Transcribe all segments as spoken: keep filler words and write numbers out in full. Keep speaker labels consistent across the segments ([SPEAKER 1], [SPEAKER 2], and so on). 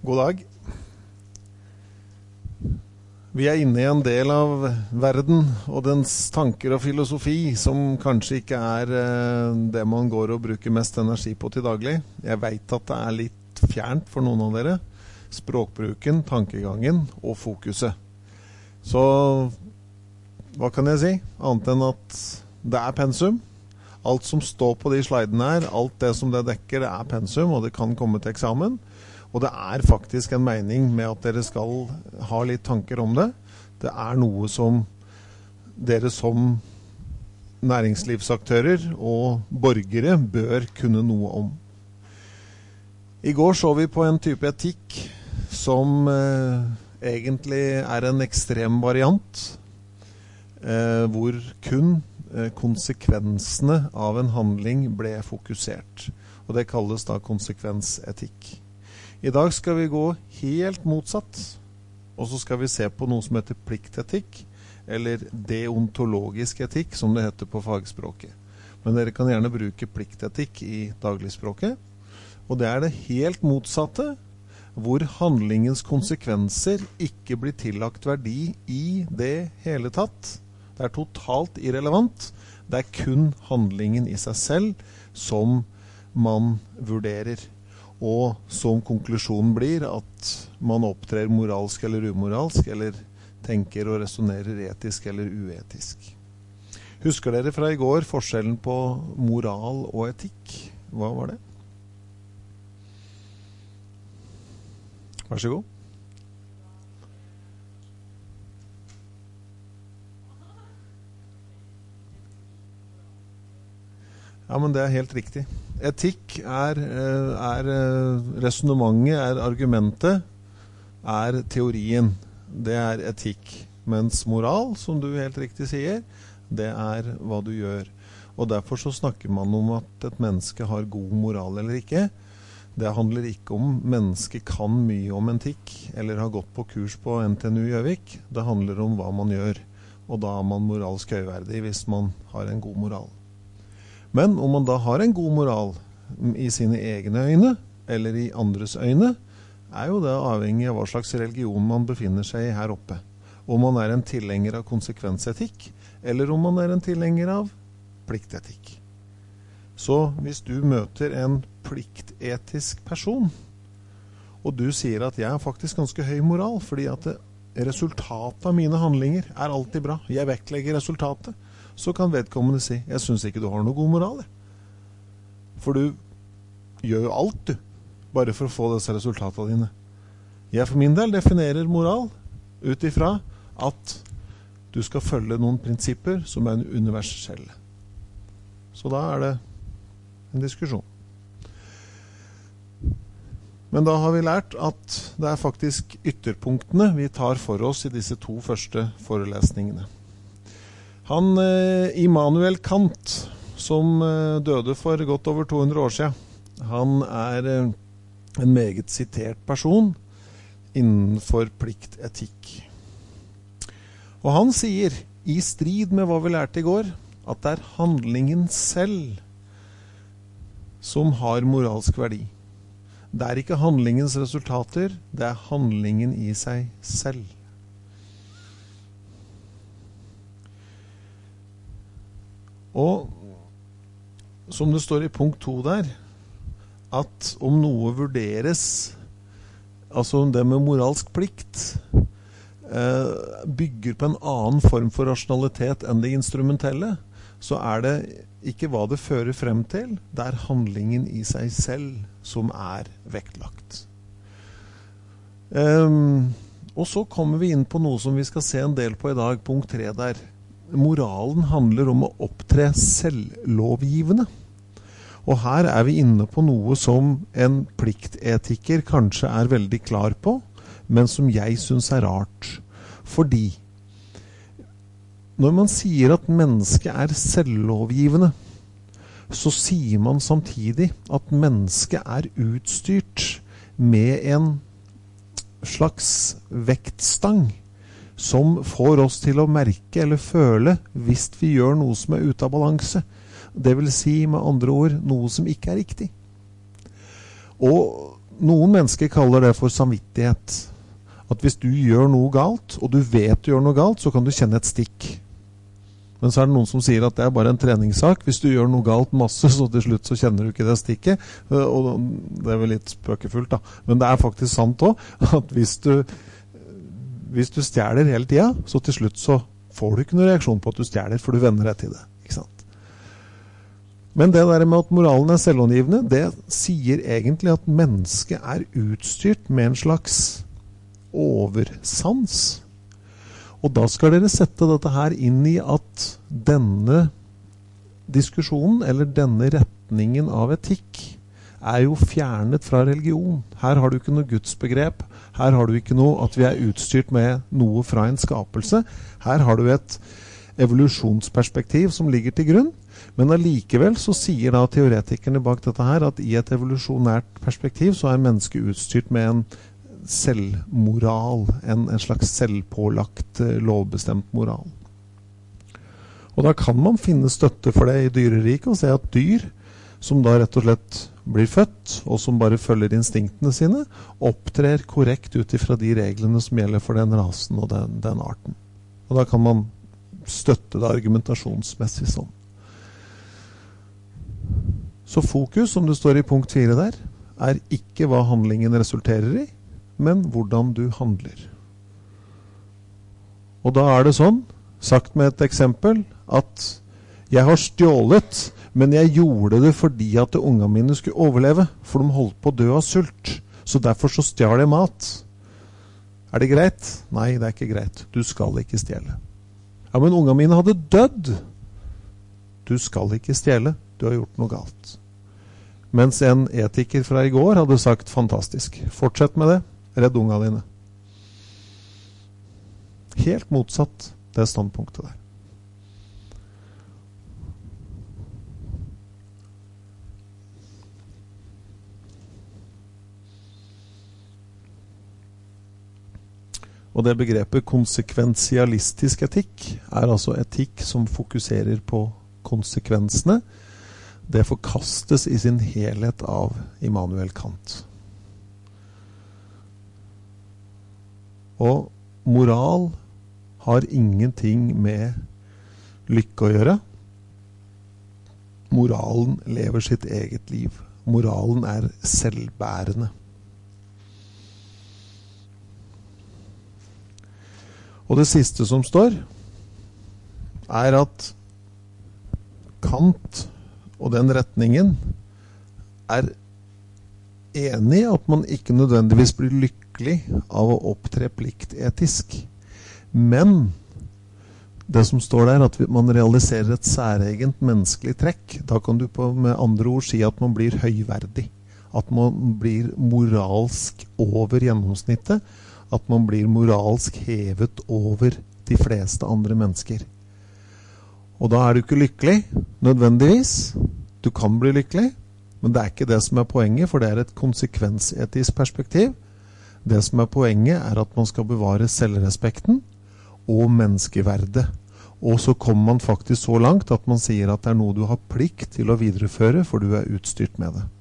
[SPEAKER 1] God dag. Vi er inne i en del av verden og dens tanker og filosofi som kanskje ikke er eh, det man går og bruker mest energi på til daglig. Jeg vet at det er litt fjernt for noen av dere. Språkbruken, tankegangen og fokuset. Så hva kan jeg si? Annet enn at det er pensum. Alt som står på de slidene her, alt det som det dekker, det er pensum, og det kan komme til eksamen. Og det er faktisk en mening med at dere skal ha litt tanker om det. Det er noe som dere som næringslivsaktører og borgere bør kunne noe om. I går så vi på en type etikk som eh, egentlig er en ekstrem variant, eh, hvor kun eh, konsekvensene av en handling ble fokusert. Og det kalles da konsekvensetikk. I dag skal vi gå helt motsatt, og så skal vi se på noe som heter pliktetikk, eller deontologisk etikk, som det heter på fagspråket. Men dere kan gjerne bruke pliktetikk i dagligspråket, og det er det helt motsatte, hvor handlingens konsekvenser ikke blir tillagt verdi i det hele tatt. Det er totalt irrelevant. Det er kun handlingen i seg selv som man vurderer. Og som konklusjonen blir at man opptrer moralsk eller umoralsk, eller tenker og resonerer etisk eller uetisk. Husker dere fra i går forskjellen på moral og etikk? Hva var det? Vær så god. Ja, men det er helt riktig. Etikk er, er resonemanget, er argumentet, er teorien. Det er etikk. Mens moral, som du helt riktig sier, det er hva du gjør. Og derfor så snakker man om at et menneske har god moral eller ikke. Det handler ikke om mennesket kan mye om etikk, eller har gått på kurs på N T N U Gjøvik. Det handler om hva man gjør. Og da er man moralsk høyverdig hvis man har en god moral. Men om man da har en god moral i sine egne øyne, eller i andres øyne, er jo det avhengig av hva slags religion man befinner seg i her oppe. Om man er en tilhenger av konsekvensetikk, eller om man er en tilhenger av pliktetikk. Så hvis du møter en pliktetisk person, og du sier at jeg er faktisk ganske høy moral, fordi at det, resultatet av mine handlinger er alltid bra, jeg vektlegger resultatet, så kan vedkommende si, jeg synes ikke du har noe god moral. For du gjør jo alt du, bare for å få disse resultatene dine. Jeg for min del definerer moral ut ifra at du skal følge noen prinsipper som er universelle. Så da er det en diskusjon. Men da har vi lært at det er faktisk ytterpunktene vi tar for oss i disse to første forelesningene. Han, eh, Immanuel Kant, som eh, døde for godt over to hundre år siden, han er eh, en meget sitert person innenfor pliktetikk. Og han sier, i strid med hva vi lærte i går, at det er handlingen selv som har moralsk verdi. Det er ikke handlingens resultater, det er handlingen i seg selv. Og som det står i punkt to der, at om noe vurderes, altså det med moralsk plikt, eh, bygger på en annen form for rasjonalitet enn det instrumentelle, så er det ikke hva det fører frem til, det er handlingen i seg selv som er vektlagt. Um, og så kommer vi inn på noe som vi skal se en del på i dag, punkt tre der. Moralen handler om å opptre selvlovgivende. Og her er vi inne på noe som en pliktetiker kanskje er veldig klar på, men som jeg synes er rart. Fordi når man sier at mennesket er selvlovgivende, så sier man samtidig at mennesket er utstyrt med en slags vektstang som får oss til å merke eller føle hvis vi gjør noe som er ute av balanse. Det vil si med andre ord noe som ikke er riktig. Og noen mennesker kaller det for samvittighet. At hvis du gjør noe galt, og du vet du gjør noe galt, så kan du kjenne et stikk. Men så er det noen som sier at det er bare en treningssak. Hvis du gjør noe galt masse, så til slutt så kjenner du ikke det stikket. Og det er vel litt spøkefullt da. Men det er faktisk sant også, at hvis du, hvis du stjeler hele tiden, så til slutt så får du ikke noen reaksjon på at du stjeler, for du venner deg til det. Ikke sant? Men det der med at moralen er selvangivende, det sier egentlig at mennesket er utstyrt med en slags oversans. Og da skal dere sette dette her inn i at denne diskusjonen, eller denne retningen av etikk, er jo fjernet fra religion. Her har du ikke noe gudsbegrep, her har du ikke noe at vi er utstyrt med noe fra en skapelse. Her har du et evolusjonsperspektiv som ligger til grunn, men allikevel så sier da teoretikerne bak dette her at i et evolusjonært perspektiv så er mennesket utstyrt med en selvmoral, en, en slags selvpålagt, lovbestemt moral. Og da kan man finne støtte for det i dyreriket og se at dyr som da rett og slett blir født, og som bare følger instinktene sine, opptrer korrekt ut ifra de reglene som gjelder for den rasen og den, den arten. Og da kan man støtte det argumentasjonsmessig sånn. Så fokus, som det står i punkt fire der, er ikke hva handlingen resulterer i, men hvordan du handler. Og da er det sånn, sagt med et eksempel, at jeg har stjålet, men jeg gjorde det fordi at ungene mine skulle overleve, for de holdt på å dø av sult. Så derfor så stjal jeg mat. Er det greit? Nei, det er ikke greit. Du skal ikke stjele. Ja, men ungene mine hadde dødd. Du skal ikke stjele. Du har gjort noe galt. Mens en etiker fra i går hadde sagt fantastisk. Fortsett med det. Redd unga dine. Helt motsatt det standpunktet der. Og det begrepet konsekvensialistisk etikk er altså etikk som fokuserer på konsekvensene. Det forkastes i sin helhet av Immanuel Kant. Og moral har ingenting med lykke å gjøre. Moralen lever sitt eget liv. Moralen er selvbærende. Og det siste som står, er at Kant og den retningen er enig i at man ikke nødvendigvis blir lykkelig av å opptre pliktetisk. Men det som står der, at man realiserer et særegent menneskelig trekk, da kan du på, med andre ord si at man blir høyverdig. At man blir moralsk over gjennomsnittet. At man blir moralsk hevet over de fleste andre mennesker. Og da er du ikke lykkelig, nødvendigvis. Du kan bli lykkelig, men det er ikke det som er poenget, for det er et konsekvensetisk perspektiv. Det som er poenget er at man skal bevare selvrespekten og menneskeverdet. Og så kommer man faktisk så langt at man sier at det er noe du har plikt til å videreføre, for du er utstyrt med det.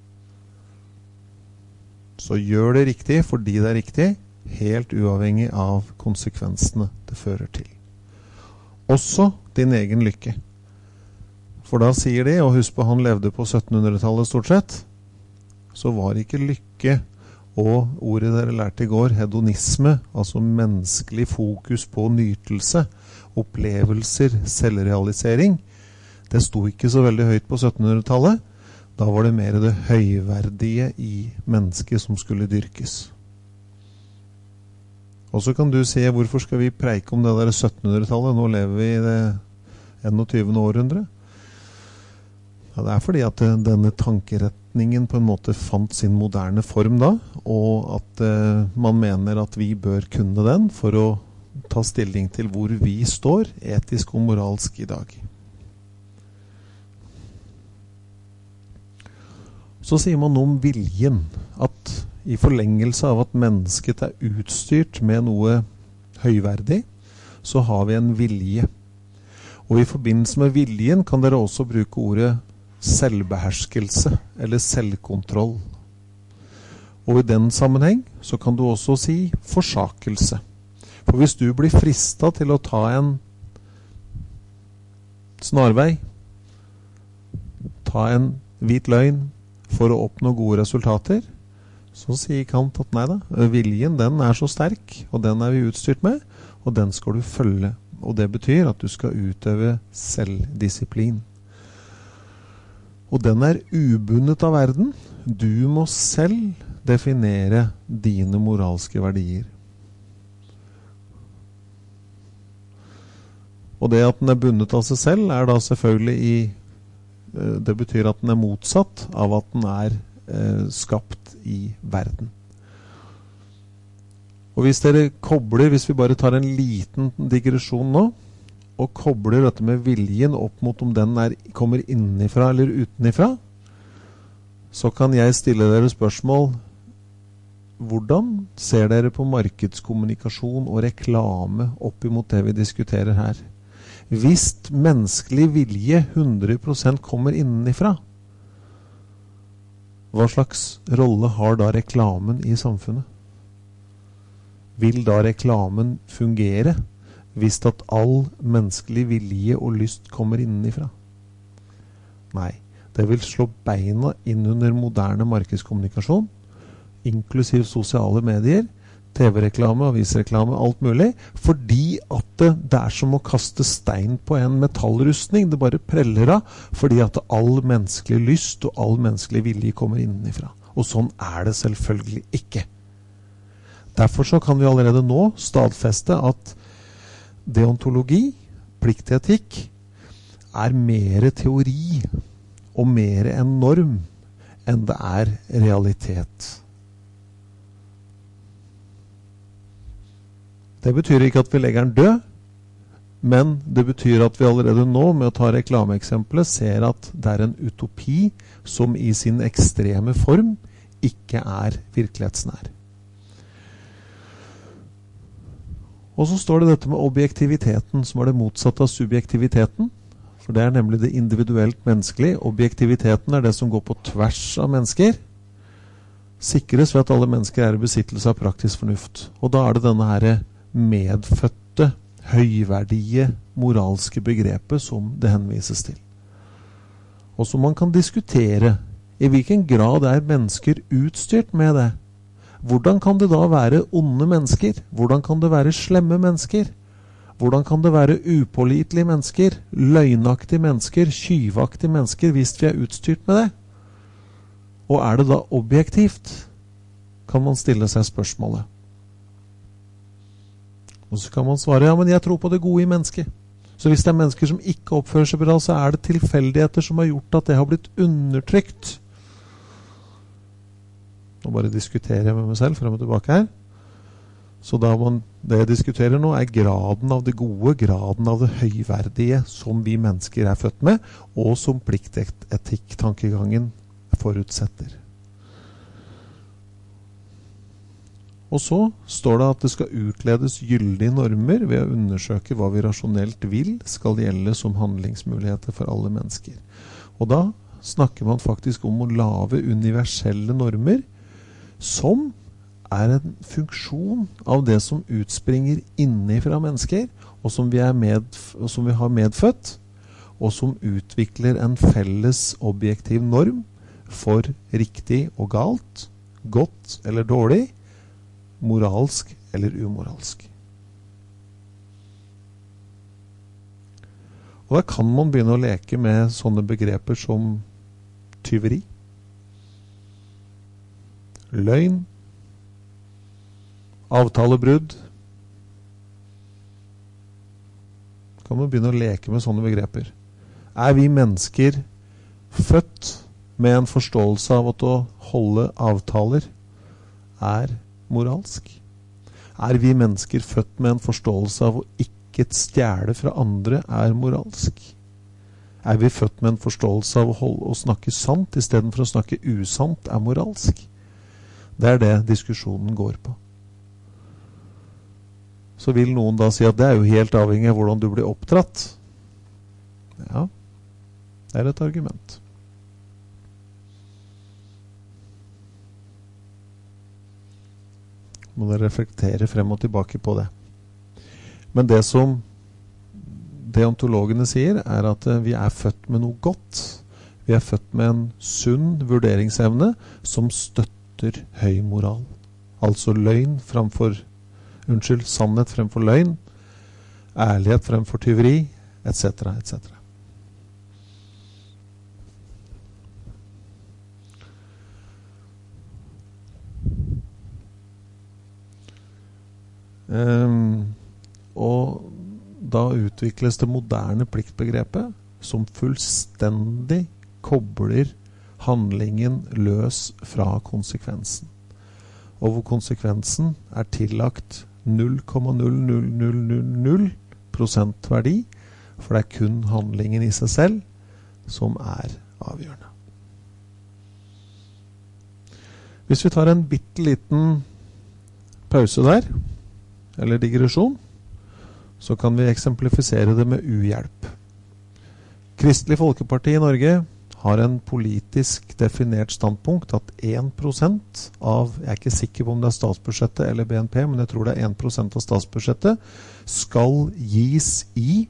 [SPEAKER 1] Så gjør det riktig fordi det er riktig, helt uavhengig av konsekvensene det fører til. Også din egen lykke. For da sier de, og husk på han levde på syttenhundretallet stort sett, så var ikke lykke, og ordet dere lærte i går, hedonisme, altså menneskelig fokus på nytelse, opplevelser, selvrealisering, det sto ikke så veldig høyt på syttenhundretallet. Da var det mer det høyverdige i mennesket som skulle dyrkes. Og så kan du se, hvorfor skal vi preike om det der syttenhundretallet? Nå lever vi i det enogtyvende århundre. Ja, det er fordi at denne tankeretningen på en måte fant sin moderne form da, og at eh, man mener at vi bør kunne den for å ta stilling til hvor vi står etisk og moralsk i dag. Så sier man om viljen, at i forlengelse av at mennesket er utstyrt med noe høyverdig, så har vi en vilje. Og i forbindelse med viljen kan dere også bruke ordet selvbeherskelse eller selvkontroll. Og i den sammenheng så kan du også si forsakelse. For hvis du blir fristet til å ta en snarvei, ta en hvit løgn for å oppnå gode resultater, så sier Kant at nei da, viljen den er så sterk, og den er vi utstyrt med, og den skal du følge. Og det betyr at du skal utøve selvdisiplin. Og den er ubundet av verden. Du må selv definere dine moralske verdier. Og det at den er bundet av seg selv er da selvfølgelig i, det betyr at den er motsatt av at den er eh, skapt i verden. Og hvis dere kobler, hvis vi bare tar en liten digresjon nå, og kobler dette med viljen opp mot om den er, kommer innifra eller utenifra, så kan jeg stille dere spørsmål: hvordan ser dere på markedskommunikasjon og reklame opp imot det vi diskuterer her? Hvis menneskelig vilje hundre prosent kommer innenifra, hva slags rolle har da reklamen i samfunnet? Vil da reklamen fungere hvis at all menneskelig vilje og lyst kommer innenifra? Nei, det vil slå beina inn under moderne markedskommunikasjon, inklusiv sosiale medier, T V-reklame, avisreklame, alt mulig, fordi at det, det er som å kaste stein på en metallrustning. Det bare preller av, fordi at all menneskelig lyst og all menneskelig vilje kommer innenifra. Og sånn er det selvfølgelig ikke. Derfor så kan vi allerede nå stadfeste at deontologi, pliktetikk, er mer teori og mer en norm enn det er realitet. Det betyr ikke at vi legger den død, men det betyr at vi allerede nå, med å ta reklameeksempelet, ser at det er en utopi som i sin ekstreme form ikke er virkelighetsnær. Og så står det dette med objektiviteten, som er det motsatte av subjektiviteten, for det er nemlig det individuelt menneskelige. Objektiviteten er det som går på tvers av mennesker, sikres ved at alle mennesker er i besittelse av praktisk fornuft. Og da er det denne her medfødte, høyverdige, moralske begrepet som det henvises til. Og som man kan diskutere i hvilken grad er mennesker utstyrt med det. Hvordan kan det da være onde mennesker? Hvordan kan det være slemme mennesker? Hvordan kan det være upålitelige mennesker, løgnaktige mennesker, tyvaktige mennesker hvis vi er utstyrt med det? Og er det da objektivt? Kan man stille seg spørsmålet. Og så kan man svare, ja, men jeg tror på det gode i mennesket. Så hvis det er mennesker som ikke oppfører seg bra, så er det tilfeldigheter som har gjort at det har blitt undertrykt. Nå bare diskuterer jeg med meg selv frem og tilbake her. Så da man, det jeg diskuterer nå er graden av det gode, graden av det høyverdige som vi mennesker er født med, og som pliktetikk-tankegangen forutsetter. Og så står det at det skal utledes gyldige normer ved å undersøke hva vi rasjonelt vil skal gjelde som handlingsmuligheter for alle mennesker. Og da snakker man faktisk om å lage universelle normer som er en funksjon av det som utspringer innifra mennesker, og som vi, er med, og som vi har medfødt, og som utvikler en felles objektiv norm for riktig og galt, godt eller dårlig, moralsk eller umoralsk. Og da kan man begynne å leke med sånne begreper som tyveri, løgn, avtalebrudd. Kan man begynne å leke med sånne begreper. Er vi mennesker født med en forståelse av at å holde avtaler er moralsk? Er vi mennesker født med en forståelse av å ikke stjele fra andre er moralsk? Er vi født med en forståelse av å, holde, å snakke sant i stedet for å snakke usant er moralsk? Det er det diskusjonen går på. Så vil noen da si at det er jo helt avhengig av hvordan du blir oppdratt. Ja, det er et argument. må dere reflektere frem og tilbake på det. Men det som deontologene sier er at vi er født med noe godt. Vi er født med en sunn vurderingsevne som støtter høy moral. Altså løgn fremfor, unnskyld, sannhet fremfor løgn, ærlighet fremfor tyveri, et cetera, et cetera. Um, og da utvikles det moderne pliktbegrepet som fullstendig kobler handlingen løs fra konsekvensen. Og hvor konsekvensen er tillagt null komma null null null null null prosent verdi, for det er kun handlingen i seg selv som er avgjørende. Hvis vi tar en bitteliten pause der, eller digresjon, så kan vi eksemplifisere det med uhjelp. Kristelig Folkeparti i Norge har en politisk definert standpunkt at en prosent av, jeg er ikke sikker på om det er statsbudsjettet eller B N P, men jeg tror det er en prosent av statsbudsjettet, skal gis i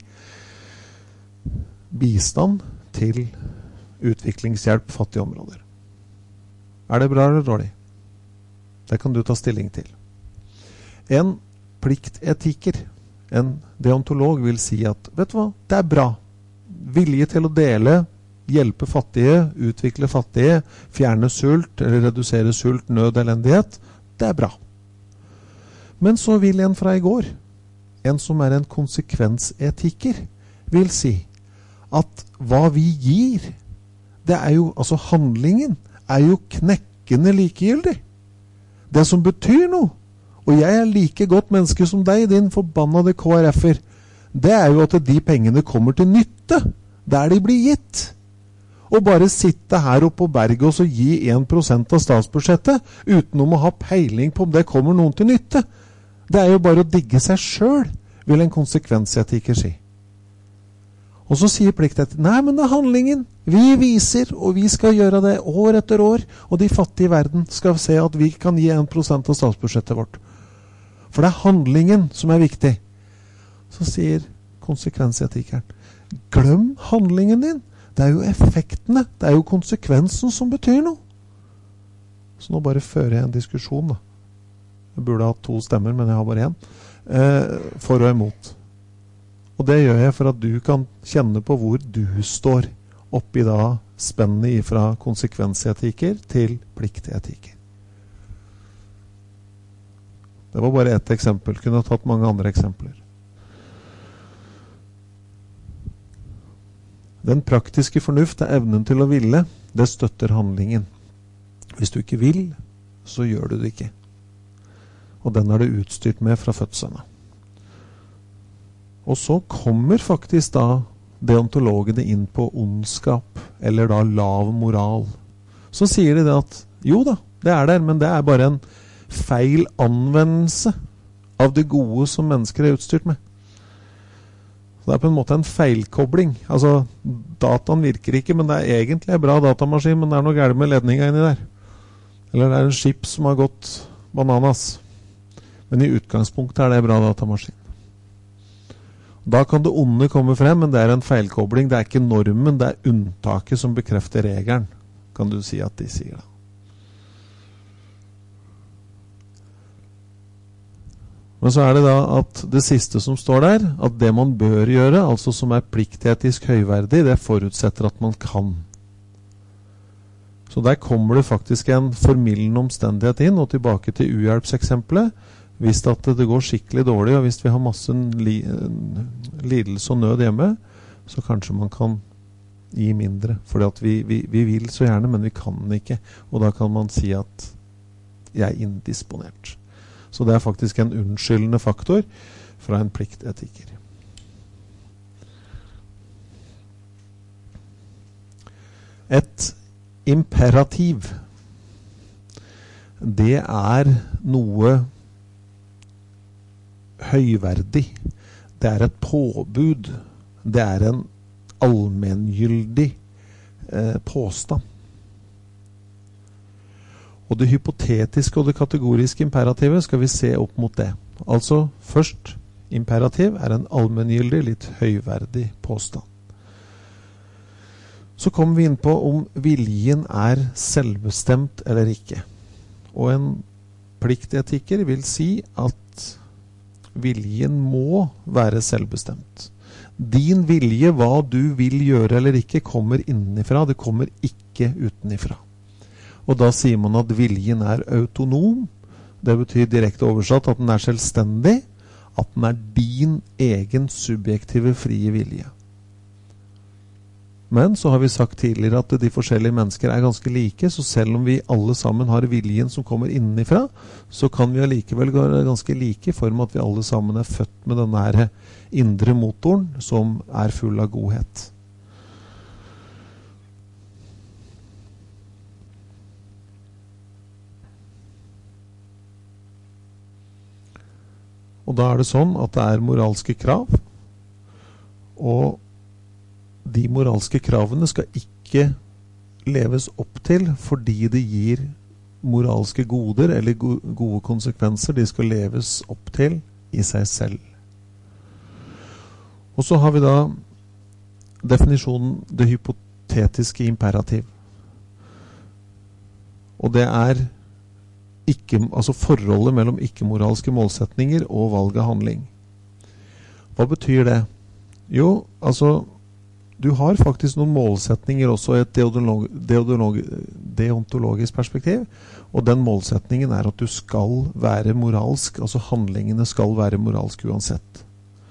[SPEAKER 1] bistand til utviklingshjelp i fattige områder. Er det bra eller dårlig? Det kan du ta stilling til. En pliktetiker, en deontolog vil si at, vet du hva, det er bra. Vilje til å dele, hjelpe fattige, utvikle fattige, fjerne sult, eller redusere sult, nød, elendighet, det er bra. Men så vil en fra i går, en som er en konsekvensetiker, vil si at hva vi gir, det er jo, altså handlingen, er jo knekkende likegyldig. Det som betyr noe, og jeg er like godt menneske som deg, din forbannede K R F-er, det er jo at de pengene kommer til nytte, der de blir gitt. Og bare sitte her oppe på berget og så gi en prosent av statsbudsjettet, uten å ha peiling på om det kommer noen til nytte. Det er jo bare å digge seg selv, vil en konsekvensetiker si. Og så sier pliktet, nei, men det er handlingen. Vi viser, og vi skal gjøre det år etter år, og de fattige i verden skal se at vi kan gi en prosent av statsbudsjettet vårt. For det er handlingen som er viktig. Så sier konsekvensetikeren, glem handlingen din. Det er jo effektene, det er jo konsekvensen som betyr noe. Så nå bare fører jeg en diskusjon da. Jeg burde ha to stemmer, men jeg har bare en. Eh, for og imot. Og det gjør jeg for at du kan kjenne på hvor du står oppi da spennet fra konsekvensetiker til pliktetiker. Det var bare ett eksempel. Kunne ha tatt mange andre eksempler. Den praktiske fornuft er evnen til å ville. Det støtter handlingen. Hvis du ikke vil, så gjør du det ikke. Og den er det utstyrt med fra fødselen. Og så kommer faktisk da deontologene inn på ondskap, eller da lav moral. Så sier de det at, jo da, det er der, men det er bare en feil anvendelse av det gode som mennesker er utstyrt med. Så det er på en måte en feilkobling. Altså, dataen virker ikke, men det er egentlig en bra datamaskin, men det er noe galt med ledninga inni der. Eller det er en skip som har gått bananas. Men i utgangspunktet er det en bra datamaskin. Da kan det onde komme frem, men det er en feilkobling. Det er ikke normen, det er unntaket som bekrefter regelen, kan du si at de sier da. Men så er det da at det siste som står der, at det man bør gjøre, altså som er pliktetisk høyverdig, det forutsetter at man kan. Så der kommer det faktisk en formildende omstendighet inn, og tilbake til uhjelpseksempelet. Hvis at det går skikkelig dårlig, og hvis vi har masse li lidelse og nød hjemme, så kanskje man kan gi mindre. For vi, vi, vi vil så gjerne, men vi kan ikke. Og da kan man si at jeg er indisponert. Så det er faktisk en unnskyldende faktor fra en pliktetiker. Et imperativ, det er noe høyverdig. Det er et påbud. Det er en allmenngyldig eh, påstand. Og det hypotetiske og det kategoriske imperativet skal vi se opp mot det. Altså først, imperativ er en allmenngyldig, litt høyverdig påstand. Så kommer vi inn på om viljen er selvbestemt eller ikke. Og en pliktetiker vil si at viljen må være selvbestemt. Din vilje, hva du vil gjøre eller ikke, kommer innenfra. Det kommer ikke utenifra. Og da sier man at viljen er autonom. Det betyr direkte oversatt at den er selvstendig, at den er din egen subjektive frie vilje. Men så har vi sagt tidligere at de forskjellige mennesker er ganske like, så selv om vi alle sammen har viljen som kommer innenifra, så kan vi allikevel være ganske like i form at vi alle sammen er født med denne her indre motoren som er full av godhet. Og da er det sånn at det er moralske krav, og de moralske kravene skal ikke leves opp til fordi det gir moralske goder eller gode konsekvenser. De skal leves opp til i seg selv. Og så har vi da definisjonen det hypotetiske imperativ. Og det er ikke, altså forholdet mellom ikke-moralske målsetninger og valg av handling. Hva betyr det? Jo, altså du har faktisk noen målsetninger også i et deontolog, deontolog, deontologisk perspektiv, og den målsetningen er at du skal være moralsk, altså handlingene skal være moralsk uansett.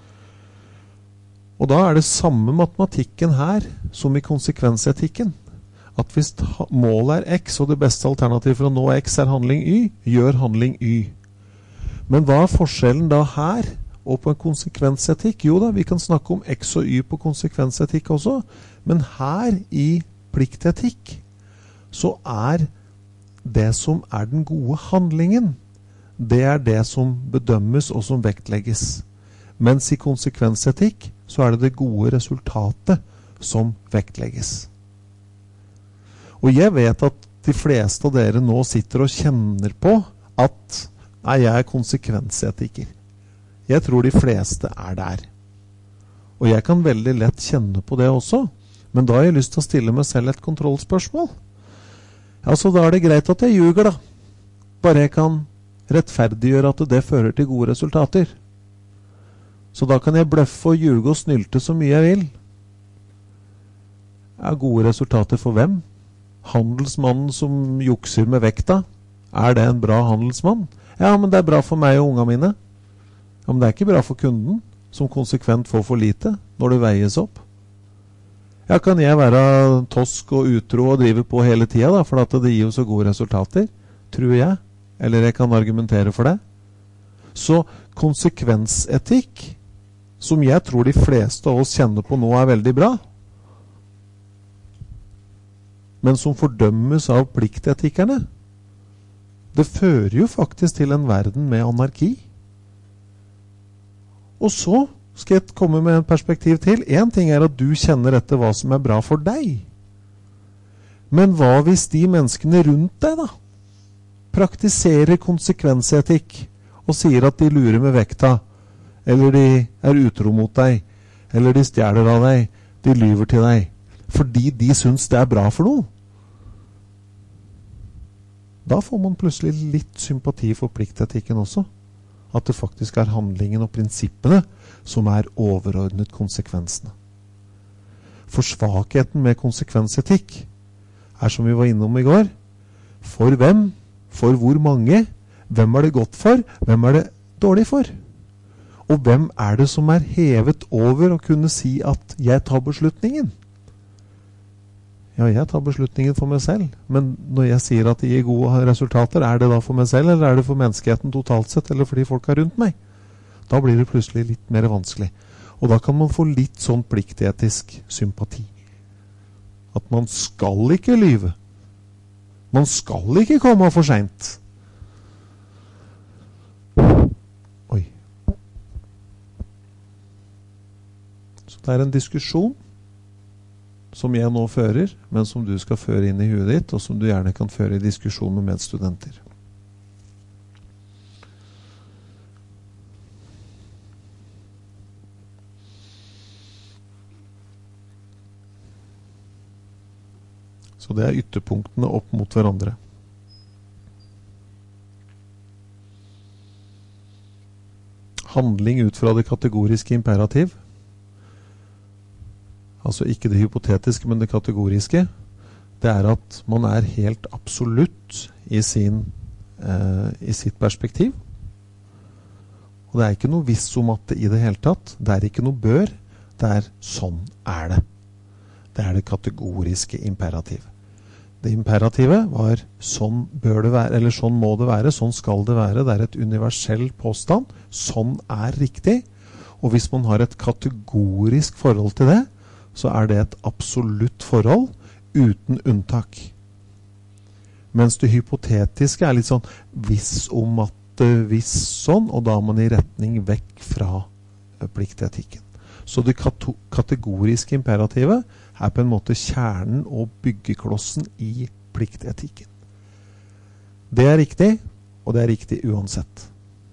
[SPEAKER 1] Og da er det samme matematikken her som i konsekvensetikken. At hvis målet er x, og det beste alternativet for å nå x er handling y, gjør handling y. Men hva er forskjellen da her og på en konsekvensetikk? Jo da, vi kan snakke om x og y på konsekvensetikk også, men her i pliktetikk så er det som er den gode handlingen, det er det som bedømmes og som vektlegges. Mens i konsekvensetikk så er det det gode resultatet som vektlegges. Og jeg vet at de fleste av dere nå sitter og kjenner på at nei, jeg er konsekvensetiker. Jeg tror de fleste er der. Og jeg kan veldig lett kjenne på det også, men da har jeg lyst til å stille meg selv et kontrollspørsmål. Ja, så da er det greit at jeg ljuger da. Bare jeg kan rettferdiggjøre at det fører til gode resultater. Så da kan jeg bløffe og ljuge og snylte så mye jeg vil. Ja, gode resultater for hvem? Handelsmannen som jukser med vekta, er det en bra handelsmann? Ja, men det er bra for meg og unga mine. Ja, men det er ikke bra for kunden, som konsekvent får for lite når det veies opp. Ja, kan jeg være tosk og utro og drive på hele tiden da, for at det gir jo så gode resultater, tror jeg, eller jeg kan argumentere for det. Så konsekvensetikk, som jeg tror de fleste av oss kjenner på nå er veldig bra, men som fordømmes av pliktetikkerne, det fører jo faktisk til en verden med anarki. Og så skal jeg komme med en perspektiv til. En ting er at du kjenner etter hva som er bra for deg. Men hva hvis de menneskene rundt deg da praktiserer konsekvensetikk og sier at de lurer med vekta, eller de er utro mot deg, eller de stjeler av deg, de lyver til deg, fordi de syns det er bra for noe? Da får man plutselig litt sympati for pliktetikken også. At det faktisk er handlingen og prinsippene som er overordnet konsekvensene. For svakheten med konsekvensetikk er, som vi var innom i går, for hvem, for hvor mange, hvem er det godt for, hvem er det dårlig for? Og hvem er det som er hevet over å kunne si at jeg tar beslutningen? Ja, jeg tar beslutningen for meg selv, men når jeg sier at det gir gode resultater, er det da for meg selv, eller er det for menneskeheten totalt sett, eller for de folka rundt meg? Da blir det plutselig litt mer vanskelig. Og da kan man få litt sånn pliktetisk sympati. At man skal ikke lyve. Man skal ikke komme for sent. Oi. Så det er en diskusjon som jeg nå fører, men som du skal føre inn i huet ditt, og som du gjerne kan føre i diskusjon med medstudenter. Så det er ytterpunktene opp mot hverandre. Handling ut fra det kategoriske imperativ, altså ikke det hypotetiske, men det kategoriske, det er at man er helt absolutt i, sin, eh, i sitt perspektiv. Og det er ikke noe viss om at det i det hele tatt, det er ikke noe bør, det er sånn er det. Det er det kategoriske imperativ. Det imperativet var sånn bør det være, eller sånn må det være, sånn skal det være. Det er et universell påstand. Sånn er riktig. Og hvis man har et kategorisk forhold til det, så er det et absolutt forhold uten unntak. Mens det hypotetiske er litt sånn hvis om at hvis sånn, og da er man i retning vekk fra pliktetikken. Så det kategoriske imperativet er på en måte kjernen og byggeklossen i pliktetikken. Det er riktig, og det er riktig uansett.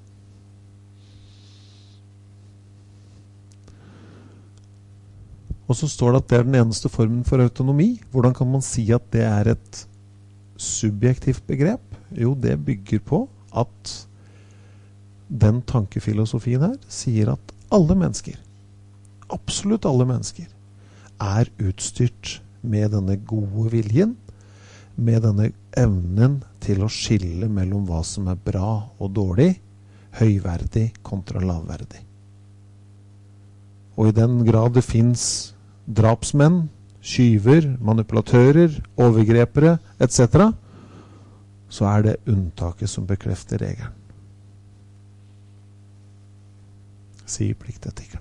[SPEAKER 1] Og så står det at det er den eneste formen for autonomi. Hvordan kan man si at det er et subjektivt begrep? Jo, det bygger på at den tankefilosofien her sier at alle mennesker, absolutt alle mennesker, er utstyrt med denne gode viljen, med denne evnen til å skille mellom hva som er bra og dårlig, høyverdig kontra lavverdig. Og i den grad det finnes drapsmenn, skyver, manipulatører, overgrepere, et cetera, så er det unntaket som bekrefter regelen. Sier pliktetikerne.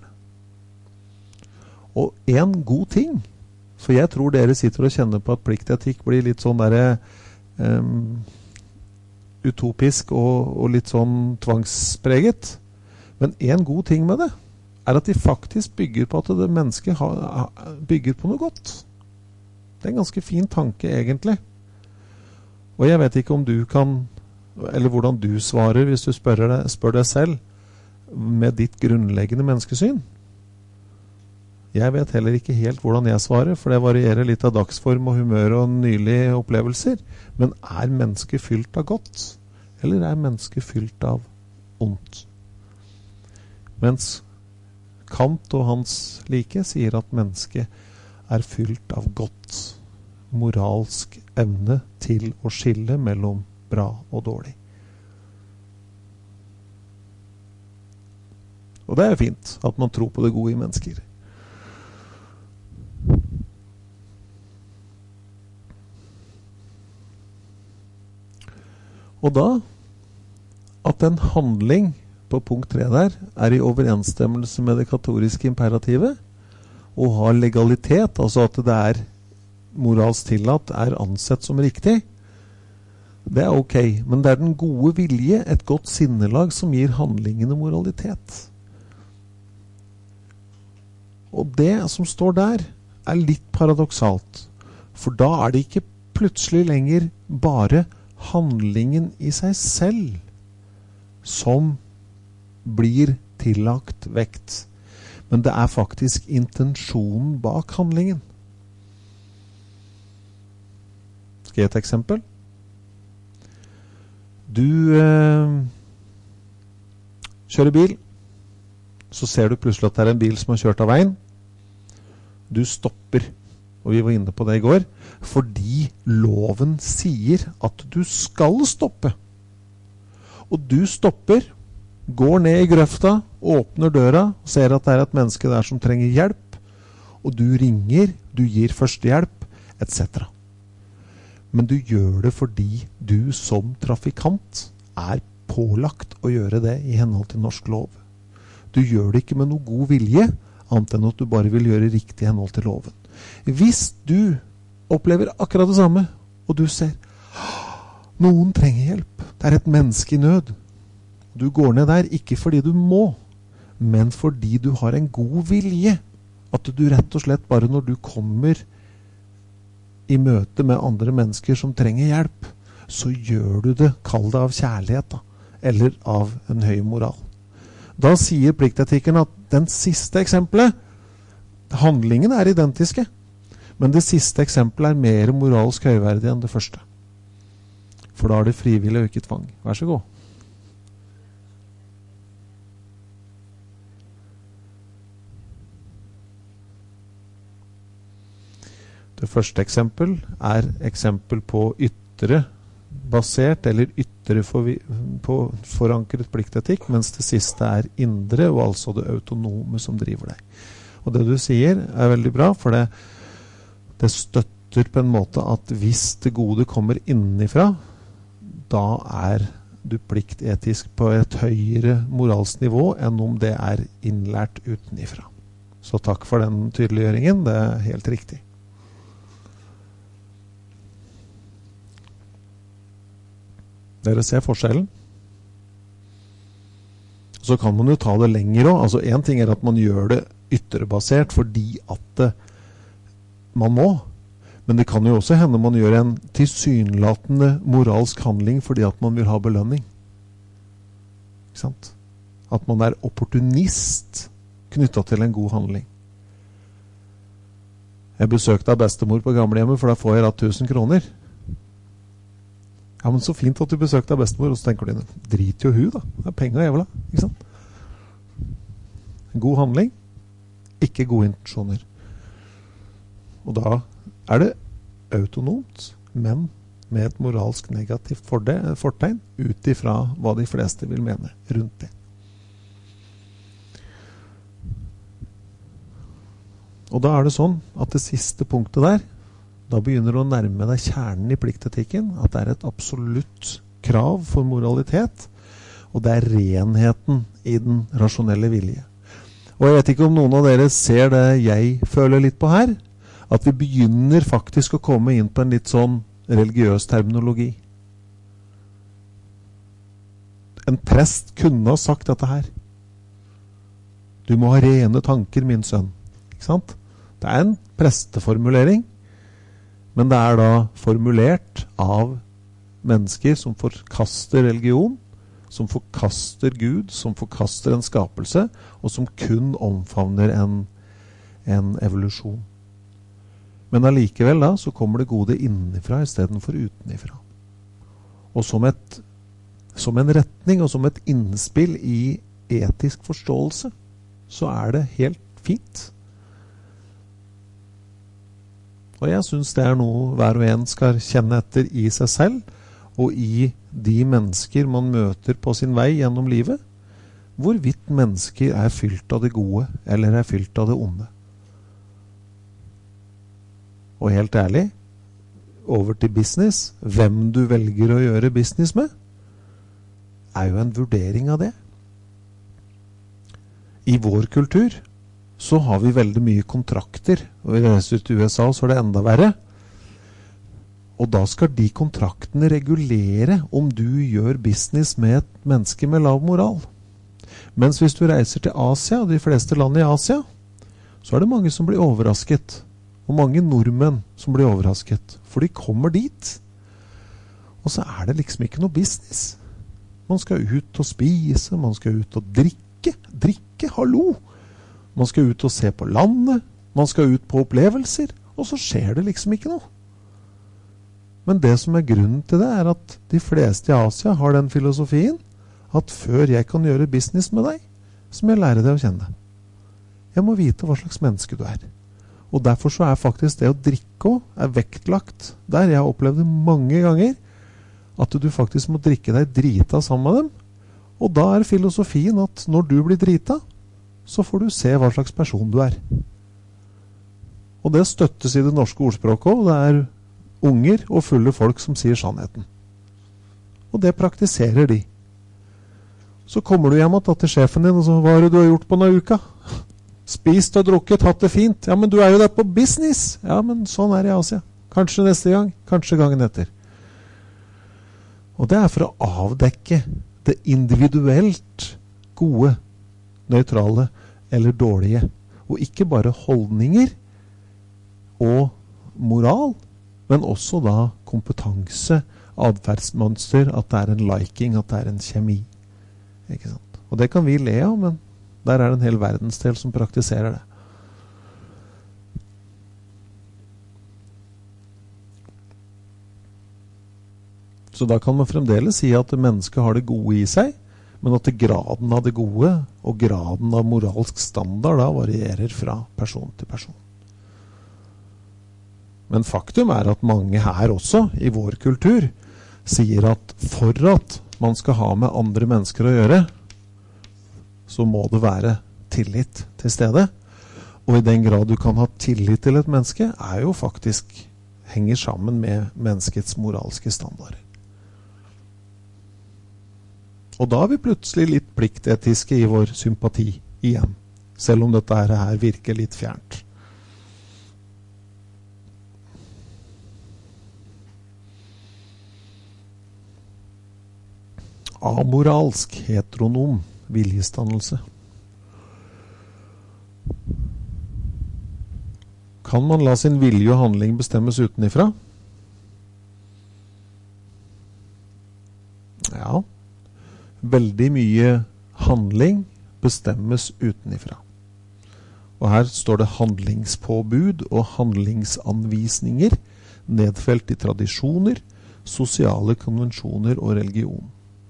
[SPEAKER 1] Og en god ting, for jeg tror dere sitter og kjenner på at pliktetikk blir litt sånn der, um, utopisk og, og litt sånn tvangspreget. Men en god ting med det er at de faktisk bygger på at det mennesket ha, bygger på noe godt. Det er en ganske fin tanke egentlig. Og jeg vet ikke om du kan, eller hvordan du svarer hvis du spør deg, spør deg selv med ditt grunnleggende menneskesyn. Jeg vet heller ikke helt hvordan jeg svarer, for det varierer litt av dagsform og humør og nylige opplevelser. Men er mennesket fylt av godt, eller er mennesket fylt av ondt? Mens Kant og hans like sier at mennesket er fylt av godt, moralsk evne til å skille mellom bra og dårlig. Og det er fint at man tror på det gode i mennesker. Og da, at en handling på punkt tre der er i overensstemmelse med det kategoriske imperativet, og har legalitet, altså at det er moralsk tillatt, er ansett som riktig, det er ok. Men det er den gode vilje, et godt sinnelag, som gir handlingene moralitet. Og det som står der, er litt paradoksalt. For da er det ikke plutselig lenger bare handlingen i seg selv som blir tillagt vekt, men det er faktisk intensjonen bak handlingen. Skal jeg gi et eksempel? Du eh, kjører bil, så ser du plutselig at det er en bil som har kjørt av veien. Du stopper, og vi var inne på det i går, fordi loven sier at du skal stoppe. Og du stopper, går ned i grøfta, åpner døra, ser at det er et menneske der som trenger hjelp, og du ringer, du gir førstehjelp, et cetera. Men du gjør det fordi du som trafikant er pålagt å gjøre det i henhold til norsk lov. Du gjør det ikke med noe god vilje, annet enn at du bare vil gjøre riktig i henhold til loven. Hvis du opplever akkurat det samme, og du ser noen trenger hjelp, det er et menneske i nød, du går ned der ikke fordi du må, men fordi du har en god vilje, at du rett og slett bare når du kommer i møte med andre mennesker som trenger hjelp, så gjør du det, kall det av kjærlighet da, eller av en høy moral. Da sier pliktetikken at den siste eksempelet, handlingen er identiske, men det siste eksempelet er mer moralsk høyverdig enn det første. For da er det frivillig og ikke tvang. Vær så god. Det første eksempel er eksempel på ytre basert eller ytre for, på forankret pliktetikk, mens det siste er indre, og altså det autonome som driver deg. Og det du sier er veldig bra, for det, det støtter på en måte at hvis det gode kommer innenfra, da er du pliktetisk på et høyere moralsnivå enn om det er innlært utenifra. Så takk for den tydeliggjøringen, det er helt riktig. Dere ser forskjellen. Så kan man jo ta det lenger også. Altså en ting er at man gjør det ytterbasert fordi at det, man må. Men det kan jo også hende man gjør en tilsynelatende moralsk handling fordi at man vil ha belønning. Ikke sant? At man er opportunist knyttet til en god handling. Jeg besøkte av bestemor på gamlehjemmet, for da får jeg ratt tusen kroner. Ja, men så fint at du besøkte av bestemor, og så tenker du, drit jo hun da, det er penger jævla, ikke sant? En god handling, ikke gode intensjoner. Og da er det autonomt, men med et moralsk negativt forde- fortegn, ut ifra hva de fleste vil mene rundt det. Og da er det sånn at det siste punktet der, da begynner du å nærme deg kjernen i pliktetikken, at det er et absolutt krav for moralitet, og det er renheten i den rasjonelle vilje. Og jeg vet ikke om noen av dere ser det jeg føler litt på her, at vi begynner faktisk å komme inn på en litt sånn religiøs terminologi. En prest kunne ha sagt dette her. Du må ha rene tanker, min sønn. Ikke sant? Det er en presteformulering, men det er da formulert av mennesker som forkaster religion, som forkaster Gud, som forkaster en skapelse, og som kun omfavner en, en evolusjon. Men allikevel da, så kommer det gode innenfra i stedet for utenifra. Og som, et, som en retning, og som et innspill i etisk forståelse, så er det helt fint. Og jeg synes det er noe hver og en skal kjenne etter i seg selv, og i de mennesker man møter på sin vei gjennom livet, hvorvidt mennesker er fylt av det gode, eller er fylt av det onde. Og helt ærlig, over til business, hvem du velger å gjøre business med, er jo en vurdering av det. I vår kultur, så har vi veldig mye kontrakter, og i resten til U S A så er det enda verre. Og da skal de kontraktene regulere om du gjør business med et menneske med lav moral. Mens hvis du reiser til Asia, og de fleste land i Asia, så er det mange som blir overrasket. Og mange nordmenn som blir overrasket. For de kommer dit. Og så er det liksom ikke noe business. Man skal ut og spise, man skal ut og drikke. Drikke, hallo! Man skal ut og se på landet, man skal ut på opplevelser, og så skjer det liksom ikke noe. Men det som er grunnen til det er at de fleste i Asia har den filosofien at før jeg kan gjøre business med deg, så må jeg lære deg å kjenne. Jeg må vite hva slags menneske du er. Og derfor så er faktisk det å drikke også, er vektlagt der. Jeg har opplevd det mange ganger, at du faktisk må drikke deg drita sammen med dem. Og da er filosofien at når du blir drita, så får du se hva slags person du er. Og det støttes i det norske ordspråket også. Det er unger og fulle folk som sier sannheten. Og det praktiserer de. Så kommer du hjem til sjefen din og så, hva har du gjort på denne uka? Spist og drukket, hatt det fint. Ja, men du er jo der på business. Ja, men sånn er det i Asia. Kanskje neste gang, kanskje gangen etter. Og det er for å avdekke det individuelt gode, nøytrale eller dårlige, og ikke bare holdninger og moral, men også da kompetanse, adferdsmønster, at det er en liking, at det er en kjemi. Ikke sant? Og det kan vi le av, men der er det en hel verdensdel som praktiserer det. Så da kan man fremdeles si at mennesket har det gode i seg, men at graden av det gode og graden av moralsk standard da varierer fra person til person. Men faktum er at mange her også, i vår kultur, sier at for at man skal ha med andre mennesker å gjøre, så må det være tillit til stede. Og i den grad du kan ha tillit til et menneske, er jo faktisk, henger sammen med menneskets moralske standarder. Og da er vi plutselig litt pliktetiske i vår sympati igjen, selv om dette her virker litt fjernt. Amoralsk, heteronom viljestandelse. Kan man la sin vilje og handling bestemmes utenifra? Ja. Veldig mye handling bestemmes utenifra. Og her står det handlingspåbud og handlingsanvisninger nedfelt i tradisjoner, sosiale konvensjoner og religion.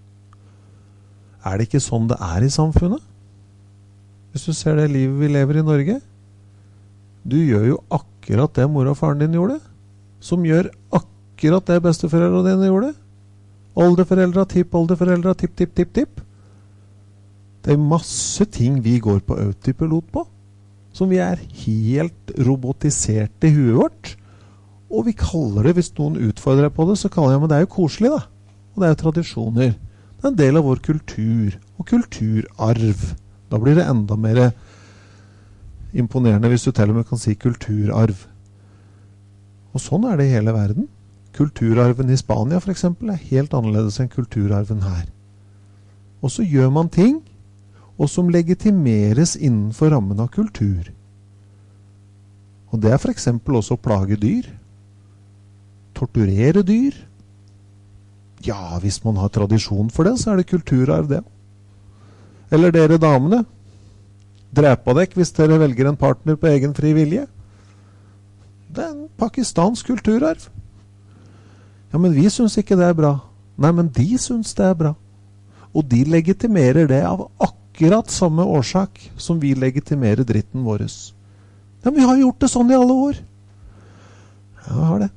[SPEAKER 1] Er det ikke sånn det er i samfunnet? Hvis du ser det livet vi lever i Norge, du gjør jo akkurat det mor og faren din gjorde, som gjør akkurat det besteforeldrene dine gjorde. Oldeforeldre, tippoldeforeldre, tipp, tipp, tipp, tipp. Det er masse ting vi går på autopilot på, som vi er helt robotisert i huet vårt. Og vi kaller det, hvis noen utfordrer på det, så kaller jeg, men det er jo koselig da. Og det er jo tradisjoner. Det er en del av vår kultur og kulturarv. Da blir det enda mer imponerende hvis du til og med kan si kulturarv. Og sånn er det i hele verden. Kulturarven i Spania for eksempel er helt annerledes enn kulturarven her. Og så gjør man ting, og som legitimeres innenfor rammen av kultur. Og det er for eksempel også å plage dyr. Torturere dyr. Ja, hvis man har tradisjon for det, så er det kulturarv det. Eller dere damene. Drepa dekk hvis dere velger en partner på egen fri vilje. Det er en pakistansk kulturarv. Ja, men vi synes ikke det er bra. Nei, men de synes det er bra. Og de legitimerer det av akkurat samme årsak som vi legitimerer dritten våres. Ja, men vi har gjort det sånn i alle år. Ja, vi har det.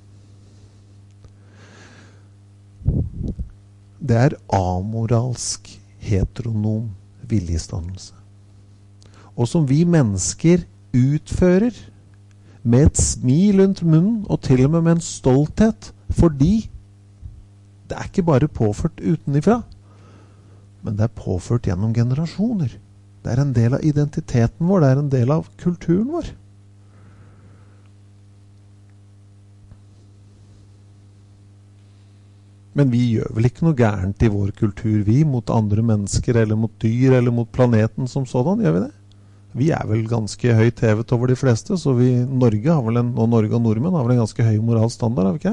[SPEAKER 1] Det er amoralsk, heteronom viljestandelse. Og som vi mennesker utfører med et smil rundt munnen, og til og med med en stolthet, fordi det er ikke bare påført utenifra, men det er påført gjennom generasjoner. Det er en del av identiteten vår, det er en del av kulturen vår. Men vi gjør vel ikke noe gærent i vår kultur, vi, mot andre mennesker, eller mot dyr, eller mot planeten som sådan, gjør vi det? Vi er vel ganske høyt hevet over de fleste, så vi, Norge har vel en, og Norge og nordmenn har vel en ganske høy moralstandard, har vi ikke?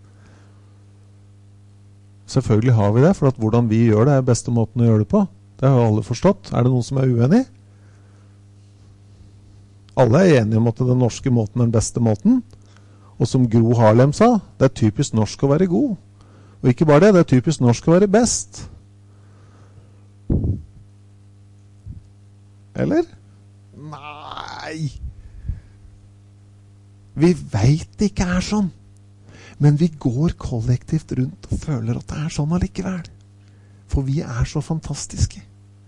[SPEAKER 1] Selvfølgelig har vi det, for at hvordan vi gjør det er beste måten å gjøre det på. Det har jo alle forstått. Er det noen som er uenig? Alle er enige om at den norske måten er den beste måten. Og som Gro Harlem sa, det er typisk norsk å være god. Og ikke bare det, det er typisk norsk å være best. Eller? Nei. Vi vet ikke er sånn. Men vi går kollektivt rundt og føler at det er sånn allikevel. For vi er så fantastiske.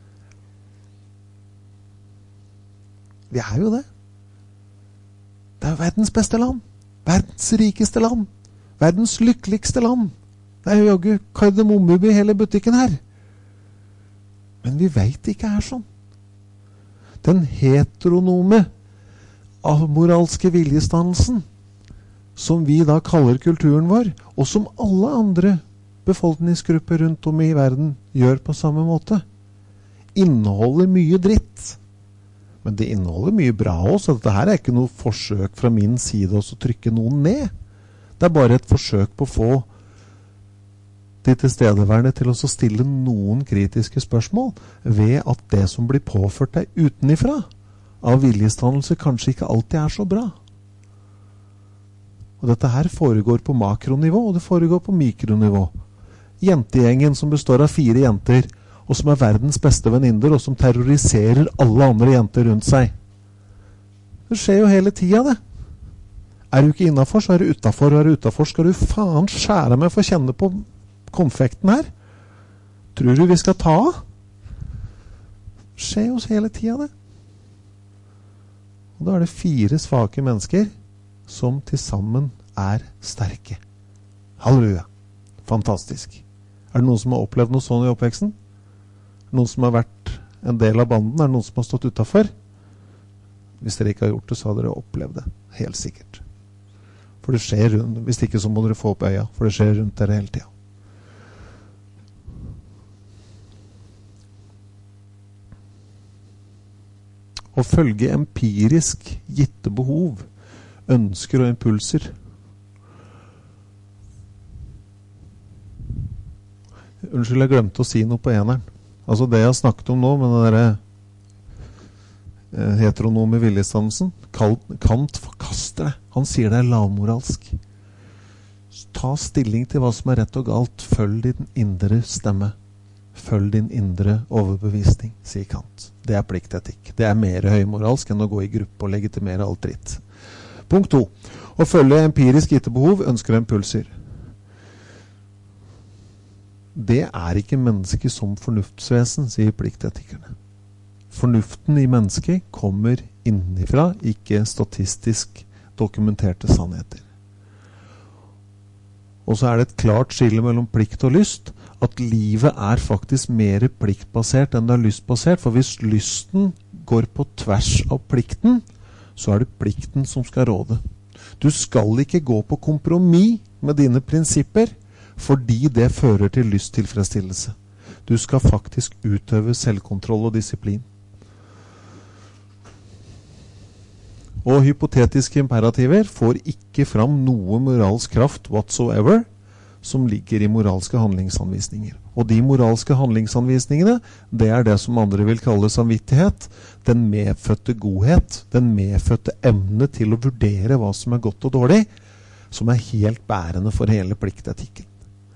[SPEAKER 1] Vi er jo det. Det er jo verdens beste land. Verdens rikeste land. Verdens lykkeligste land. Det er jo jogge kardemommeby i hele butikken her. Men vi vet ikke er sånn. Den heteronome amoralske viljestandelsen, som vi da kaller kulturen vår, og som alle andre befolkningsgrupper rundt om i verden gjør på samme måte, inneholder mye dritt. Men det inneholder mye bra også, så dette her er ikke noe forsøk fra min side å trykke noen ned. Det er bare et forsøk på å få de tilstedeværende til å stille noen kritiske spørsmål ved at det som blir påført deg utenifra av viljesdannelse kanskje ikke alltid er så bra. Og dette her foregår på makronivå, og det foregår på mikronivå. Jentegjengen som består av fire jenter, og som er verdens beste venninner, og som terroriserer alle andre jenter rundt seg. Det skjer jo hele tiden det. Er du ikke innenfor, så er du utenfor, og er du utenfor, skal du faen skjære meg for å kjenne på konfekten her. Tror du vi skal ta av? Det skjer jo hele tiden det. Og da er det fire svake mennesker som til sammen er sterke. Halleluja. Fantastisk. Er det noen som har opplevd noe sånn i oppveksten? Noen som har vært en del av banden? Er det noen som har stått utenfor? Hvis dere ikke har gjort det, så har dere opplevd det. Helt sikkert. For det skjer rundt. Hvis ikke så må dere få opp øya. For det skjer rundt dere hele tiden. Å følge empirisk gitte behov, ønsker og impulser. Unnskyld, jeg glemte å si noe på eneren. Altså det jeg har snakket om nå, med den der eh, heteronome viljesdannelsen, Kant forkaster det. Han sier det er lavmoralsk. Ta stilling til hva som er rett og galt. Følg din indre stemme. Følg din indre overbevisning, sier Kant. Det er pliktetikk. Det er mer høymoralsk enn å gå i gruppe og legitimere alt dritt. Punkt to. Å følge empirisk gitte behov, ønsker og impulser. Det er ikke mennesket som fornuftsvesen, sier pliktetikerne. Fornuften i mennesket kommer innifra, ikke statistisk dokumenterte sannheter. Og så er det et klart skille mellom plikt og lyst, at livet er faktisk mer pliktbasert enn det er lystbasert, for hvis lysten går på tvers av plikten, så er det plikten som skal råde. Du skal ikke gå på kompromiss med dine prinsipper, fordi det fører til lysttilfredsstillelse. Du skal faktisk utøve selvkontroll og disiplin. Og hypotetiske imperativer får ikke fram noe moralsk kraft whatsoever, som ligger i moralske handlingsanvisninger. Og de moralske handlingsanvisningene, det er det som andre vil kalle samvittighet, den medfødte godhet, den medfødte evne til å vurdere hva som er godt og dårlig, som er helt bærende for hele pliktetikken.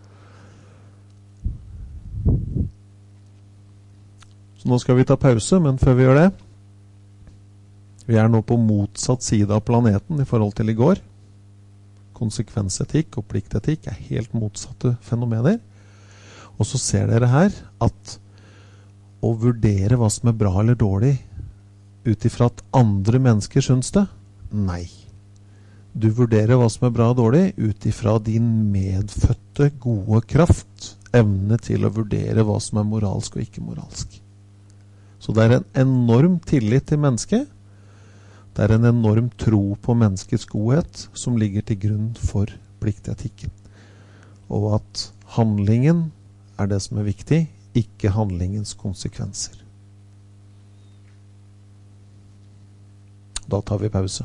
[SPEAKER 1] Så nå skal vi ta pause, men før vi gjør det, vi er nå på motsatt side av planeten i forhold til i går. Konsekvensetikk og pliktetikk er helt motsatte fenomener. Og så ser dere her at å vurdere hva som er bra eller dårlig utifra at andre mennesker synes det, nei. Du vurderer hva som er bra og dårlig utifra din medfødte gode kraft, evne til å vurdere hva som er moralsk og ikke moralsk. Så det er en enorm tillit til mennesket. Det er en enorm tro på menneskets godhet som ligger til grunn for pliktetikken. Og at handlingen er det som er viktig, ikke handlingens konsekvenser. Da tar vi pause.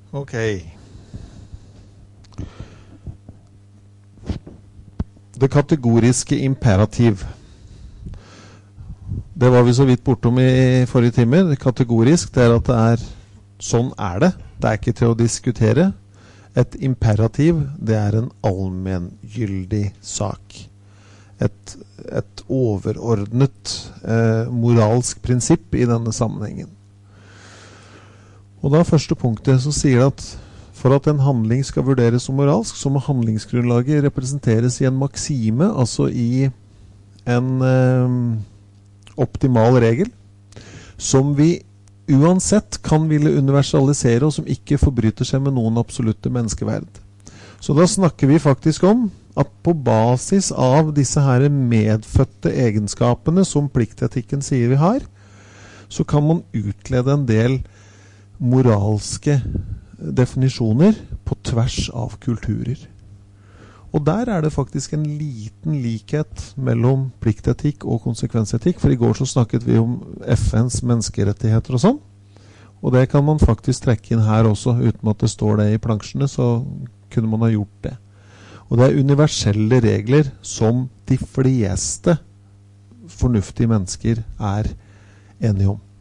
[SPEAKER 1] Ok. Det kategoriske imperativ. Det var vi så vidt bortom i forrige time. Det kategorisk, det er at det er sånn er det. Det er ikke til å diskutere. Et imperativ, det er en allmenngyldig sak. Et, et overordnet eh, moralsk prinsipp i denne sammenhengen. Og da første punktet så sier det at for at en handling skal vurderes som moralsk, så må handlingsgrunnlaget representeres i en maksime, altså i en eh, optimal regel, som vi uansett kan ville universalisere, og som ikke forbryter seg med noen absolutte menneskeverd. Så da snakker vi faktisk om at på basis av disse her medfødte egenskapene som pliktetikken sier vi har, så kan man utlede en del moralske definisjoner på tvers av kulturer. Og der er det faktisk en liten likhet mellom pliktetikk og konsekvensetikk, for i går så snakket vi om F N's menneskerettigheter og sånn, og det kan man faktisk trekke inn her også, uten at det står det i plansjene, så kunne man ha gjort det. Og det er universelle regler som de fleste fornuftige mennesker er enige om.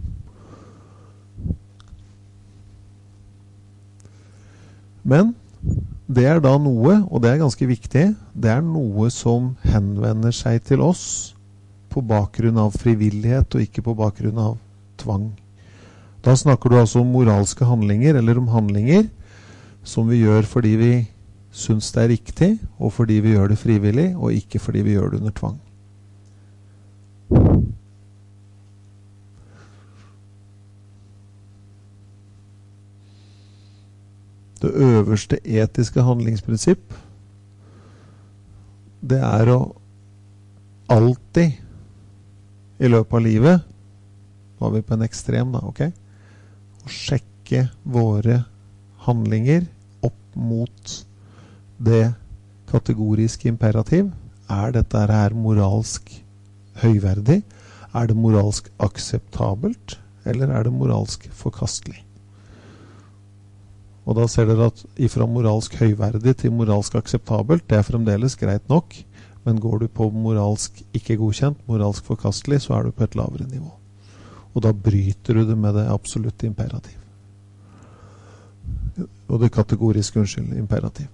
[SPEAKER 1] Men det er da noe, og det er ganske viktig, det er noe som henvender seg til oss på bakgrunn av frivillighet og ikke på bakgrunn av tvang. Da snakker du altså om moralske handlinger, eller om handlinger som vi gjør fordi vi synes det er riktig, og fordi vi gjør det frivillig, og ikke fordi vi gjør det under tvang. Det øverste etiske handlingsprinsipp, det er å alltid i løpet av livet, nå er vi på en ekstrem da, ok? Å sjekke våre handlinger opp mot det kategoriske imperativ. Er dette her moralsk høyverdig? Er det moralsk akseptabelt? Eller er det moralsk forkastelig? Og da ser dere at ifra moralsk høyverdig til moralsk akseptabelt, det er fremdeles greit nok, men går du på moralsk ikke godkjent, moralsk forkastelig, så er du på et lavere nivå. Og da bryter du det med det absolutte imperativ. Og det kategoriske, unnskyld, imperativ.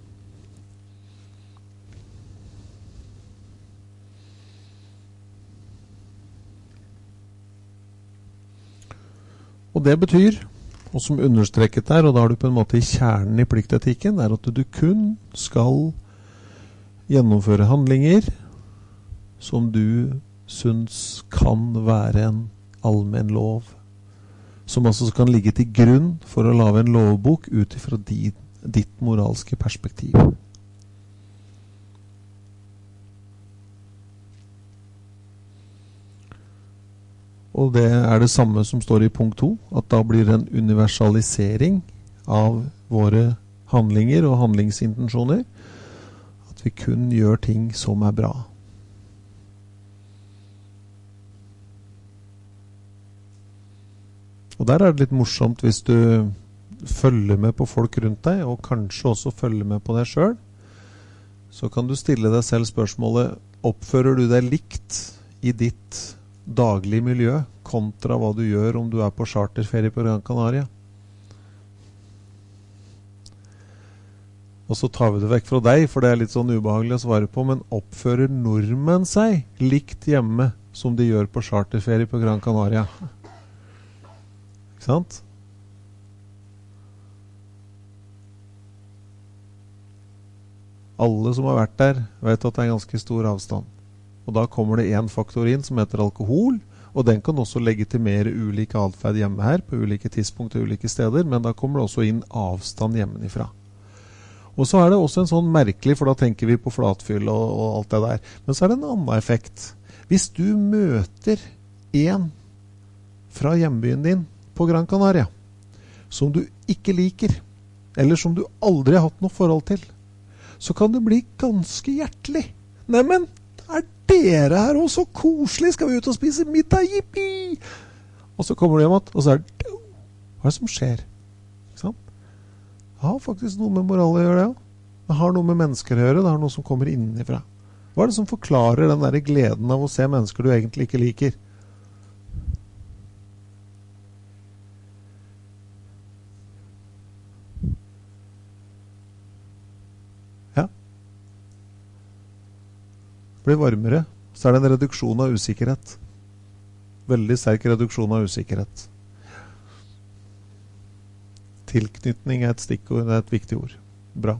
[SPEAKER 1] Og det betyr, og som understreket der, og da er du på en måte i kjernen i pliktetikken, er at du kun skal gjennomføre handlinger som du synes kan være en allmenn lov, som altså kan ligge til grunn for å lage en lovbok ut fra ditt, ditt moralske perspektiv. Og det er det samme som står i punkt to, at da blir det en universalisering av våre handlinger og handlingsintensjoner, at vi kun gjør ting som er bra. Og der er det litt morsomt hvis du følger med på folk rundt deg, og kanskje også følger med på deg selv, så kan du stille deg selv spørsmålet, oppfører du deg likt i ditt daglig miljø kontra hva du gjør om du er på charterferie på Gran Canaria? Og så tar vi det vekk fra deg, for det er litt sånn ubehagelig å svare på, men oppfører nordmenn seg likt hjemme som de gjør på charterferie på Gran Canaria? Ikke sant? Alle som har vært der vet at det er ganske stor avstand. Og da kommer det en faktor inn som heter alkohol, og den kan også legitimere ulik atferd hjemme her, på ulike tidspunkt og ulike steder, men da kommer det også inn avstand hjemmefra. Og så er det også en sånn merkelig, for da tenker vi på flatfyll og, og alt det der, men så er det en annen effekt. Hvis du møter en fra hjembyen din på Gran Canaria, som du ikke liker, eller som du aldri har hatt noe forhold til, så kan det bli ganske hjertelig. Neimen, er dere her også så koselig? Skal vi ut og spise middag? Jippi! Og så kommer du hjem, og så er det, hva er det som skjer? Ikke sant? Det har faktisk noe med moral å gjøre det også. Det har noe med mennesker å gjøre, det har noe som kommer innenfra. Hva er det som forklarer den der gleden av å se mennesker du egentlig ikke liker? Ja. Det blir varmere, så er det en reduksjon av usikkerhet. Veldig sterk reduksjon av usikkerhet. Tilknytning er et stikkord, det er et viktig ord. Bra.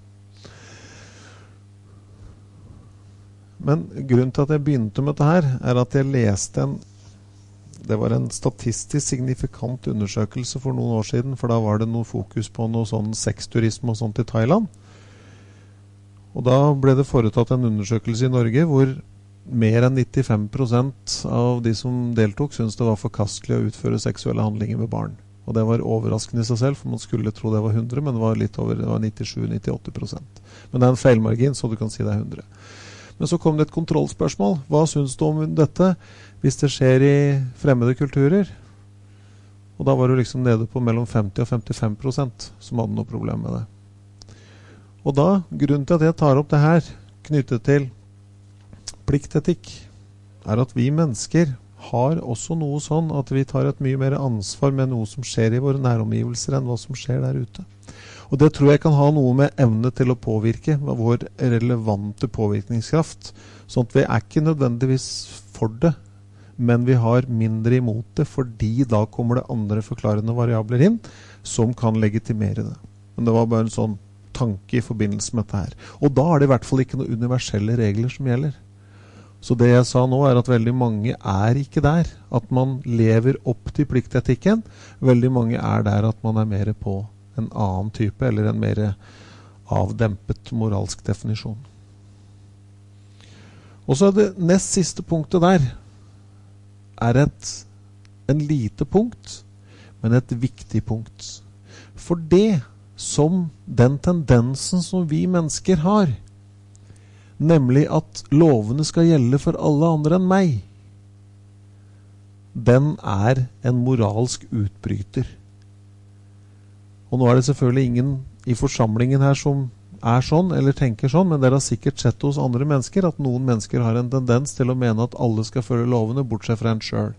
[SPEAKER 1] Men grunnen til at jeg begynte med dette her, er at jeg leste en, det var en statistisk signifikant undersøkelse for noen år siden, for da var det noe fokus på noe sånn sexturisme og sånt i Thailand. Og da ble det foretatt en undersøkelse i Norge hvor mer enn nittifem prosent av de som deltok syntes det var forkastelig å utføre seksuelle handlinger med barn. Og det var overraskende i seg selv, for man skulle tro det var hundre, men det var litt over, det var nittisju til nittiåtte prosent. Men det er en feilmargin, så du kan si det er hundre. Men så kom det et kontrollspørsmål. Hva synes du om dette hvis det skjer i fremmede kulturer? Og da var det liksom nede på mellom femti og femtifem prosent som hadde noe problem med det. Og da, grunnen til at jeg tar opp det her, knyttet til pliktetikk, er at vi mennesker har også noe sånn at vi tar et mye mer ansvar med noe som skjer i våre næromgivelser enn hva som skjer der ute. Og det tror jeg kan ha noe med evne til å påvirke, vår relevante påvirkningskraft. Sånn at vi er ikke nødvendigvis for det, men vi har mindre imot det, fordi da kommer det andre forklarende variabler inn, som kan legitimere det. Men det var bare en sånn tanke i forbindelse med dette her. Og da er det i hvert fall ikke noen universelle regler som gjelder. Så det jeg sa nå er at veldig mange er ikke der, at man lever opp til pliktetikken. Veldig mange er der at man er mer på en annen type, eller en mer avdempet moralsk definisjon. Og så er det nest siste punktet der, er et, en lite punkt, men et viktig punkt. For det som den tendensen som vi mennesker har, nemlig at lovene skal gjelde for alle andre enn meg, den er en moralsk utbryter. Og nå er det selvfølgelig ingen i forsamlingen her som er sånn, eller tenker sånn, men dere har sikkert sett hos andre mennesker at noen mennesker har en tendens til å mene at alle skal følge lovene, bortsett fra en selv.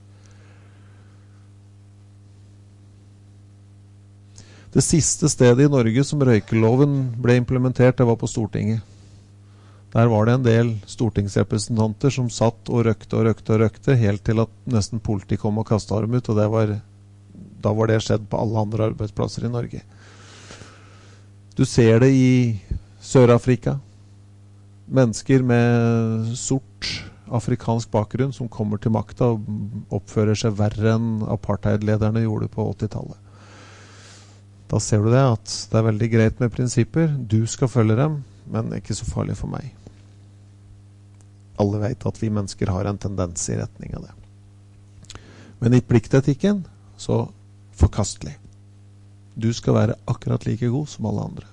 [SPEAKER 1] Det siste stedet i Norge som røykeloven ble implementert, det var på Stortinget. Der var det en del stortingsrepresentanter som satt og røkte og røkte og røkte, helt til at nesten politi kom og kastet dem ut, og det var, da var det skjedd på alle andre arbeidsplasser i Norge. Du ser det i Sør-Afrika. Mennesker med sort afrikansk bakgrunn som kommer til makta og oppfører seg verre enn apartheidlederne gjorde på åttitallet. Da ser du det at det er veldig greit med prinsipper. Du skal følge dem, men ikke så farlig for meg. Alle vet at vi mennesker har en tendens i retning av det. Men i pliktetikken så forkastelig. Du skal være akkurat like god som alle andre.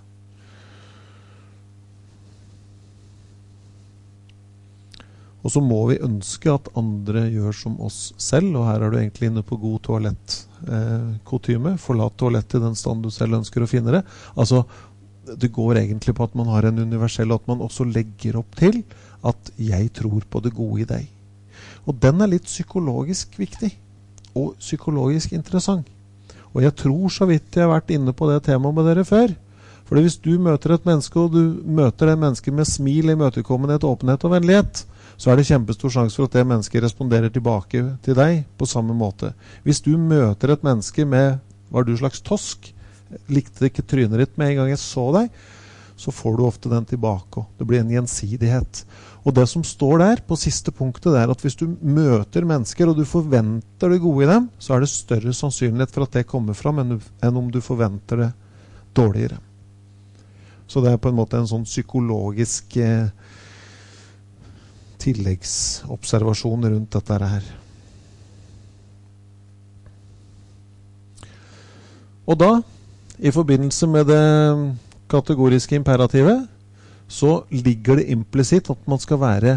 [SPEAKER 1] Og så må vi ønske at andre gjør som oss selv, og her er du egentlig inne på god toalett-kutyme. Eh, Forlat toalettet i den stand du selv ønsker å finne det. Altså, det går egentlig på at man har en universell, at man også legger opp til at jeg tror på det gode i deg. Og den er litt psykologisk viktig, og psykologisk interessant. Og jeg tror så vidt jeg har vært inne på det temaet med dere før. For hvis du møter et menneske, og du møter det mennesket med smil, imøtekommenhet, åpenhet og vennlighet, så er det kjempestor sjanse for at det mennesket responderer tilbake til deg på samme måte. Hvis du møter et menneske med, var du slags tosk, likte ikke trynet ditt med en gang jeg så deg, så får du ofte den tilbake. Det blir en gjensidighet. Og det som står der på siste punktet, det er at hvis du møter mennesker og du forventer det gode i dem, så er det større sannsynlighet for at det kommer fram enn, enn om du forventer det dårligere. Så det er på en måte en sånn psykologisk eh, tilleggsobservasjon rundt dette her. Og da, i forbindelse med det kategoriske imperativet, så ligger det implisitt at man skal være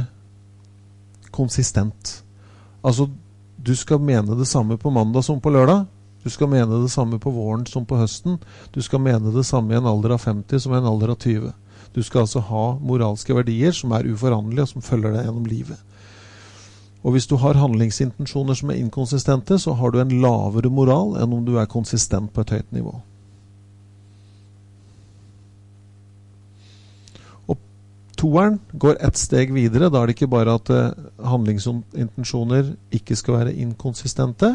[SPEAKER 1] konsistent. Altså, du skal mene det samme på mandag som på lørdag, Du skal mene det samme på våren som på høsten. Du skal mene det samme i en alder av femti som i en alder av tjue. Du skal altså ha moralske verdier som er uforanderlige og som følger deg gjennom livet. Og hvis du har handlingsintensjoner som er inkonsistente, så har du en lavere moral enn om du er konsistent på et høyt nivå. Og toeren går ett steg videre. Da er det ikke bare at eh, handlingsintensjoner ikke skal være inkonsistente,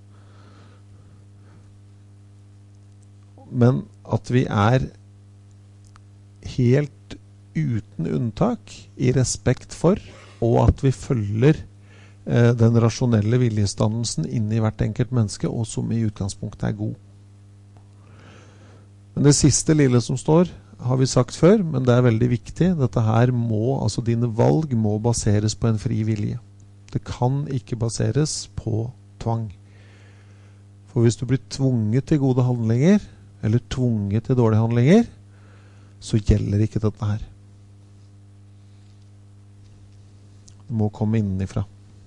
[SPEAKER 1] men at vi er helt uten unntak i respekt for, og at vi følger eh, den rasjonelle viljesdannelsen inn i hvert enkelt menneske, og som i utgangspunktet er god. Men det siste lille som står, har vi sagt før, men det er veldig viktig. Dette her må, altså dine valg må baseres på en fri vilje. Det kan ikke baseres på tvang. For hvis du blir tvunget til gode handlinger, eller tvunget til dårlige handlinger, så gjelder ikke dette her. Det må komme innenfra.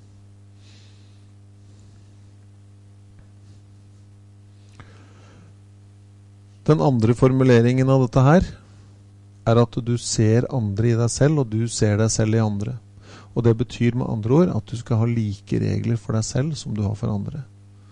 [SPEAKER 1] Den andre formuleringen av dette her er at du ser andre i deg selv, og du ser deg selv i andre. Og det betyr med andre ord at du skal ha like regler for deg selv som du har for andre.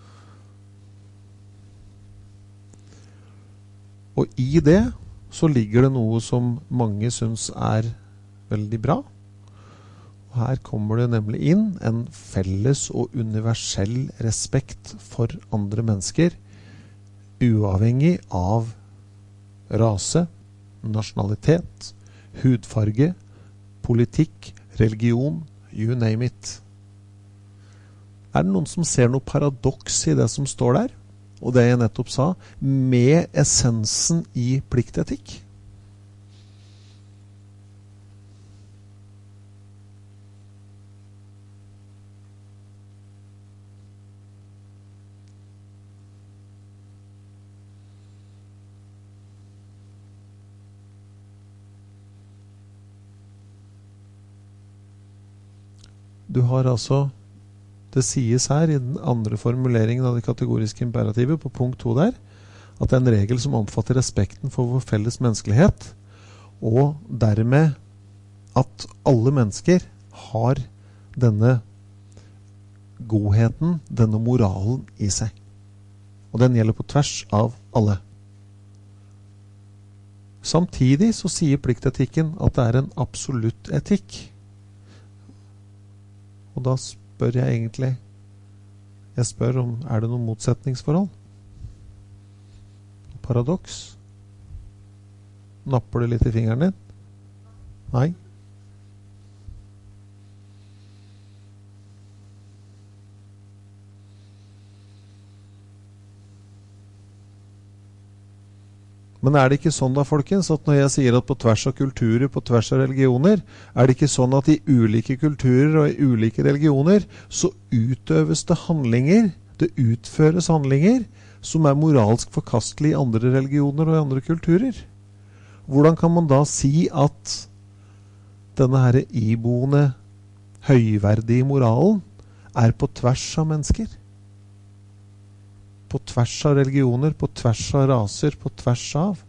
[SPEAKER 1] Og i det så ligger det noe som mange synes er veldig bra. Og her kommer det nemlig inn en felles og universell respekt for andre mennesker, uavhengig av rase, nasjonalitet, hudfarge, politikk, religion, you name it. Er det noen som ser noe paradoks i det som står der? Og det jeg nettopp sa, med essensen i pliktetikk? Du har altså, det sies her i den andre formuleringen av det kategoriske imperativet på punkt to der, at det er en regel som omfatter respekten for vår felles menneskelighet, og dermed at alle mennesker har denne godheten, denne moralen i seg. Og den gjelder på tvers av alle. Samtidig så sier pliktetikken at det er en absolutt etikk. Og da spør jeg egentlig, jeg spør om, er det noen motsetningsforhold? Paradoks? Napper du litt i fingeren din? Nei? Men er det ikke sånn da, folkens, at når jeg sier at på tvers av kulturer, på tvers av religioner, er det ikke sånn at i ulike kulturer og i ulike religioner så utøves det handlinger, det utføres handlinger som er moralsk forkastelig i andre religioner og i andre kulturer? Hvordan kan man da si at denne her iboende høyverdige moralen er på tvers av mennesker? På tvers av religioner, på tvers av raser, på tvers av.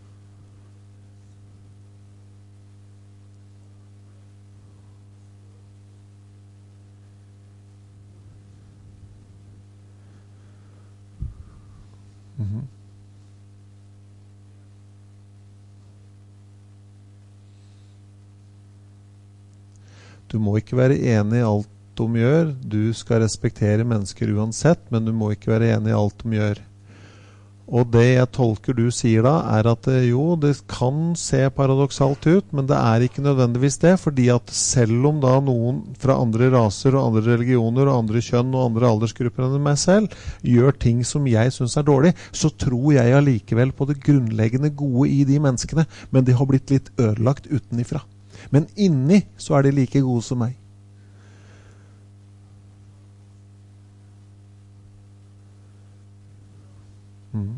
[SPEAKER 1] Mm-hmm. Du må ikke være enig i alt de gjør. Du skal respektere mennesker uansett, men du må ikke være enig i alt de gjør. Og det jeg tolker du sier da, er at jo, det kan se paradoksalt ut, men det er ikke nødvendigvis det, fordi at selv om da noen fra andre raser og andre religioner og andre kjønn og andre aldersgrupper enn meg selv gjør ting som jeg synes er dårlig, så tror jeg allikevel på det grunnleggende gode i de menneskene, men de har blitt litt ødelagt utenifra. Men inni så er de like gode som meg. Mm.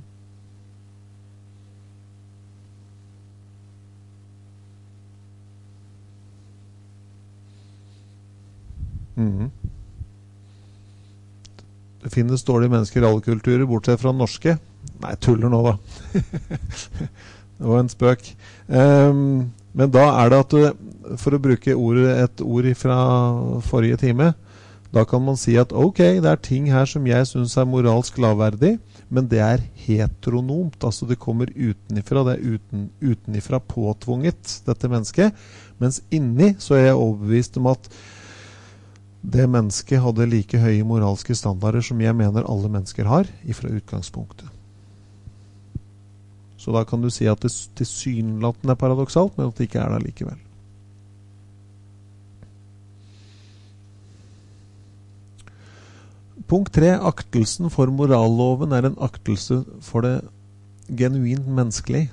[SPEAKER 1] Mm. Det finnes dårlige mennesker i alle kulturer, bortsett fra norske. Nei, tuller nå da. Det var en spøk. Um, men da er det at du, for å bruke ordet, et ord fra forrige time, da kan man si at ok, det er ting her som jeg synes er moralsk lavverdig, men det er heteronomt, altså det kommer utenifra, det er uten, utenifra påtvunget, dette mennesket, mens inni så er jeg overbevist om at det mennesket hadde like høye moralske standarder som jeg mener alle mennesker har, ifra utgangspunktet. Så da kan du si at det tilsynelatende er paradoksalt, men at det ikke er det likevel. Punkt tre, aktelsen for moralloven er en aktelse for det genuint menneskelige.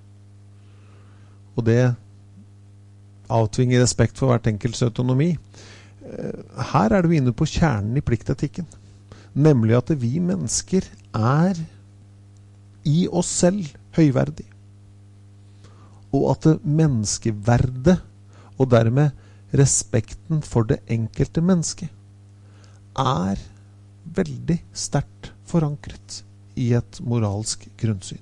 [SPEAKER 1] Og det avtvinger respekt for hvert enkelts autonomi. Her er du inne på kjernen i pliktetikken. Nemlig at vi mennesker er i oss selv høyverdig. Og at det menneskeverdet, og dermed respekten for det enkelte mennesket, er veldig sterkt forankret i et moralsk grunnsyn.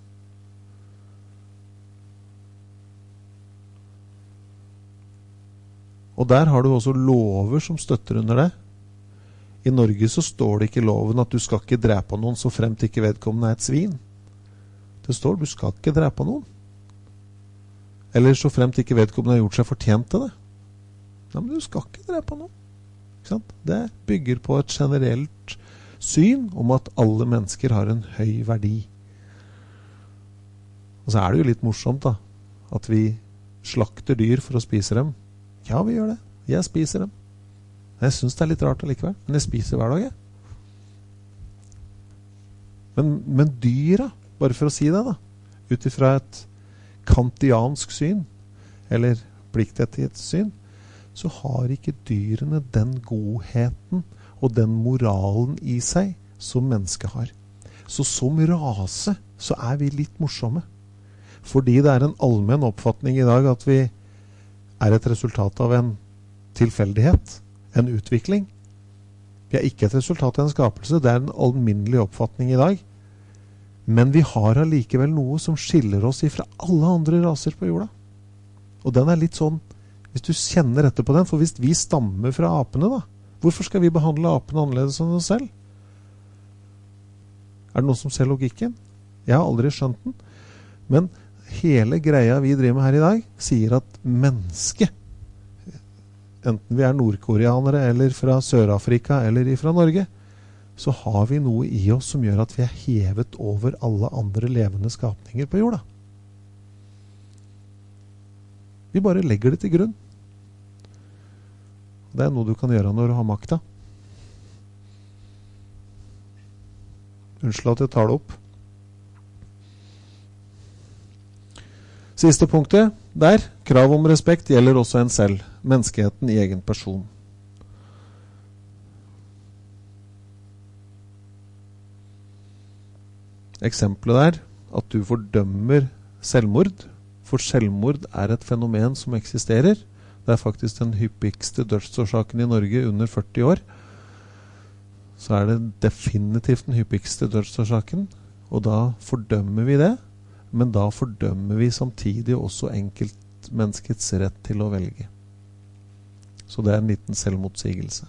[SPEAKER 1] Og der har du også lover som støtter under det. I Norge så står det ikke i loven at du skal ikke drepe noen så fremt ikke vedkommende er et svin. Det står du skal ikke drepe noen. Eller så fremt ikke vedkommende har gjort seg fortjent til det. Nei, men du skal ikke drepe noen. Ikke sant? Det bygger på et generelt syn om at alle mennesker har en høy verdi. Og så er det jo litt morsomt da, at vi slakter dyr for å spise dem. Ja, vi gjør det. Jeg spiser dem. Jeg synes det er litt rart allikevel, men jeg spiser hver dag, jeg. Men, men dyra, bare for å si det da, utifra et kantiansk syn, eller pliktettighetssyn, så har ikke dyrene den godheten og den moralen i seg som mennesket har. Så som rase så er vi litt morsomme. Fordi det er en allmenn oppfatning i dag at vi er et resultat av en tilfeldighet, en utvikling. Vi er ikke et resultat av en skapelse, det er en alminnelig oppfatning i dag. Men vi har allikevel noe som skiller oss ifra alle andre raser på jorda. Og den er litt sånn, hvis du kjenner etter på den, for hvis vi stammer fra apene da, hvorfor skal vi behandle apene annerledes enn oss selv? Er det noen som ser logikken? Jeg har aldri skjønt den. Men hele greia vi driver med her i dag, sier at mennesket, enten vi er nordkoreanere eller fra Sør-Afrika eller fra Norge, så har vi noe i oss som gjør at vi er hevet over alle andre levende skapninger på jorda. Vi bare legger det til grunn. Det er noe du kan gjøre når du har makta. Unnskyld at jeg tar det opp. Siste punktet, der, krav om respekt gjelder også en selv, menneskeheten i egen person. Eksempelet der, at du fordømmer selvmord, for selvmord er et fenomen som eksisterer. Det er faktisk den hyppigste dødsårsaken i Norge under førti år. Så er det definitivt den hyppigste dødsårsaken, og da fordømmer vi det, men da fordømmer vi samtidig også enkeltmenneskets rett til å velge. Så det er en liten selvmotsigelse.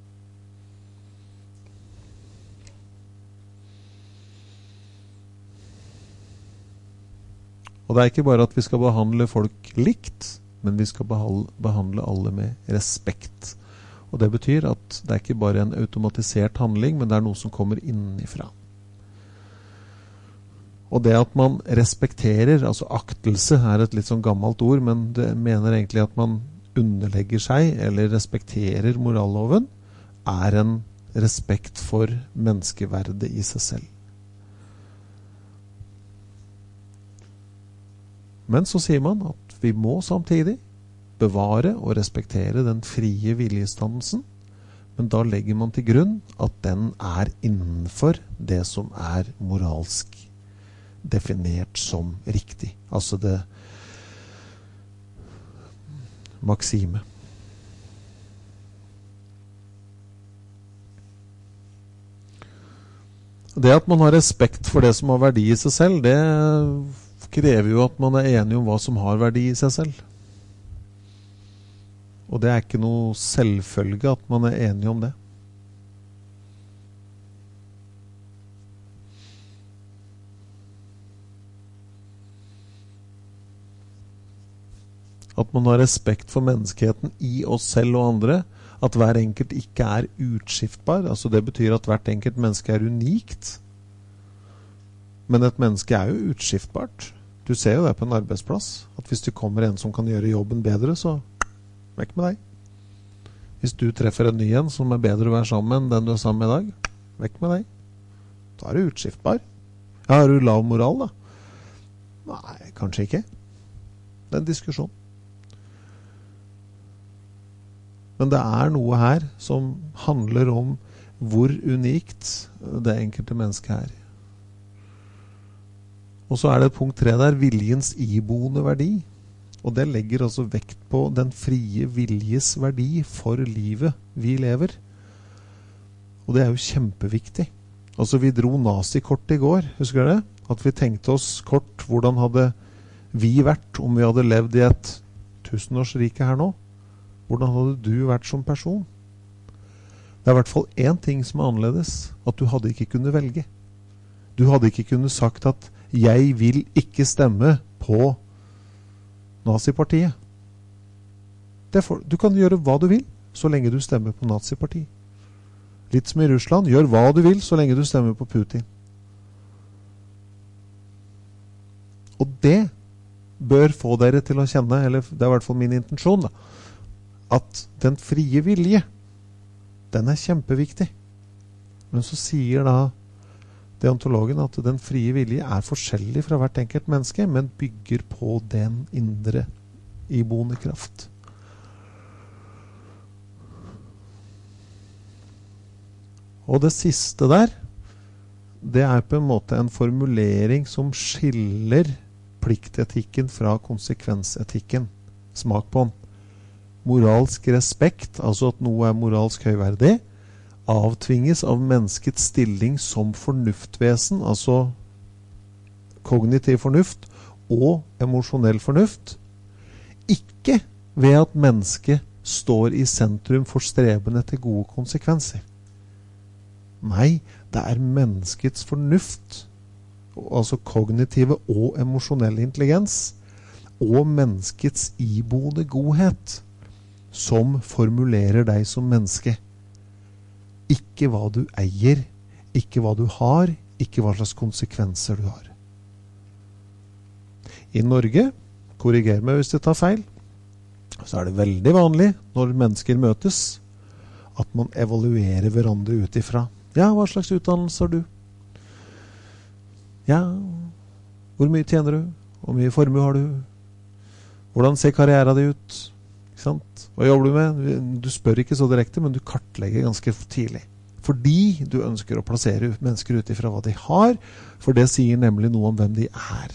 [SPEAKER 1] Og det er ikke bare at vi skal behandle folk likt, men vi skal behandle alle med respekt. Og det betyr at det er ikke bare en automatisert handling, men det er noe som kommer innifra. Og det at man respekterer, altså aktelse er et litt sånn gammelt ord, men det mener egentlig at man underlegger seg, eller respekterer moralloven, er en respekt for menneskeverdet i seg selv. Men så sier man at vi må samtidig bevare og respektere den frie viljestandelsen, men da legger man til grunn at den er innenfor det som er moralsk definert som riktig. Altså det maksime. det at man har respekt for det som har verdi i seg selv, det krever jo at man er enig om hva som har verdi i seg selv. Og det er ikke noe selvfølge at man er enig om det. At man har respekt for menneskeheten i oss selv og andre, at hver enkelt ikke er utskiftbar. Altså det betyr at hvert enkelt menneske er unikt. Men et menneske er jo utskiftbart. Du ser jo det på en arbeidsplass, at hvis det kommer en som kan gjøre jobben bedre, så vekk med deg. Hvis du treffer en ny en som er bedre å være sammen med enn den du er sammen med i dag, vekk med deg. Da er du utskiftbar. Ja, har du lav moral da? Nei, kanskje ikke. Det er en diskusjon. Men det er noe her som handler om hvor unikt det enkelte mennesket er. Og så er det punkt tre der, viljens iboende verdi. Og det legger altså vekt på den frie viljes verdi for livet vi lever. Og det er jo kjempeviktig. Altså vi dro nazi-kort i går, husker dere? At vi tenkte oss kort, hvordan hadde vi vært om vi hadde levd i et tusenårsrike her nå? Hvordan hadde du vært som person? Det er i hvert fall en ting som er annerledes, at du hadde ikke kunnet velge. Du hadde ikke kunnet sagt at jeg vil ikke stemme på nazipartiet. For, du kan gjøre hva du vil, så lenge du stemmer på nazipartiet. Litt som i Russland, gjør hva du vil, så lenge du stemmer på Putin. Og det bør få dere til å kjenne, eller det er i hvert fall min intensjon da, at den frie vilje, den er kjempeviktig. Men så sier da deontologen at den frie vilje er forskjellig fra hvert enkelt menneske, men bygger på den indre iboende kraft. Og det siste der, det er på en måte en formulering som skiller pliktetikken fra konsekvensetikken. Smak på den. Moralsk respekt, altså at noe er moralsk høyverdig, avtvinges av menneskets stilling som fornuftvesen, altså kognitiv fornuft og emosjonell fornuft, ikke ved at mennesket står i sentrum for streben etter gode konsekvenser. Nei, det er menneskets fornuft, altså kognitive og emosjonell intelligens, og menneskets iboende godhet, som formulerer deg som menneske. Ikke hva du eier, ikke hva du har, ikke hva slags konsekvenser du har. I Norge, korriger meg hvis jeg tar feil, så er det veldig vanlig når mennesker møtes, at man evaluerer hverandre utifra. Ja, hva slags utdannelse har du? Ja, hvor mye tjener du? Hvor mye formue har du? Hvordan ser karrieren din ut? Ikke sant? Hva jobber du med? Du spør ikke så direkte, men du kartlegger ganske tidlig. Fordi du ønsker å plassere mennesker utifra hva de har, for det sier nemlig noe om hvem de er.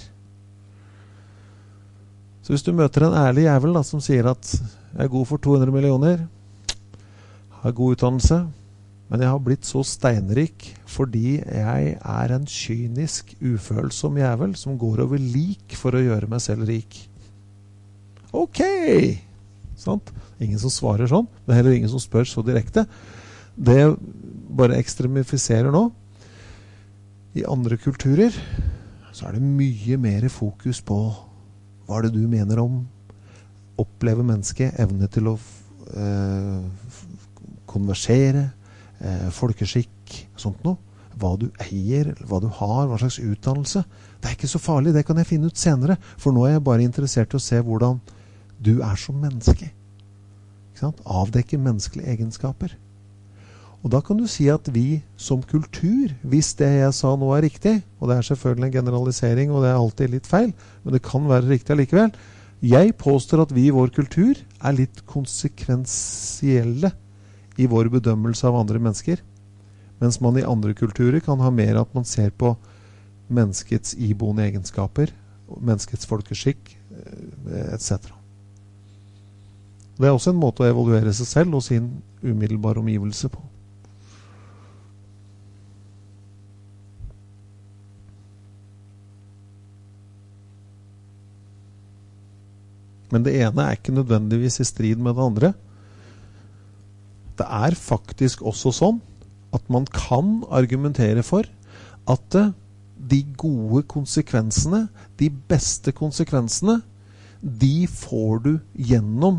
[SPEAKER 1] Så hvis du møter en ærlig jævel da, som sier at jeg er god for to hundre millioner, har god utdannelse, men jeg har blitt så steinrik fordi jeg er en kynisk, ufølsom jævel som går over lik for å gjøre meg selv rik. Ok! Sant? Ingen som svarer sånn. Det er heller ingen som spør så direkte. Det bare ekstremifiserer nå. I andre kulturer så er det mye mer fokus på hva er det du mener om oppleve mennesket, evne til å eh, konversere, eh, folkeskikk, sånt noe. Hva du eier, hva du har, hva slags utdannelse. Det er ikke så farlig, det kan jeg finne ut senere, for nå er jeg bare interessert i å se hvordan du er som menneske. Ikke sant? Avdekke menneskelige egenskaper. Og da kan du si at vi som kultur, hvis det jeg sa nå er riktig, og det er selvfølgelig en generalisering, og det er alltid litt feil, men det kan være riktig allikevel, jeg påstår at vi i vår kultur er litt konsekvensielle i vår bedømmelse av andre mennesker, mens man i andre kulturer kan ha mer at man ser på menneskets iboende egenskaper, menneskets folkeskikk, et cetera. Det er også en måte å evaluere seg selv og sin umiddelbare omgivelse på. Men det ene er ikke nødvendigvis i strid med det andre. Det er faktisk også sånn at man kan argumentere for at de gode konsekvensene, de beste konsekvensene, de får du gjennom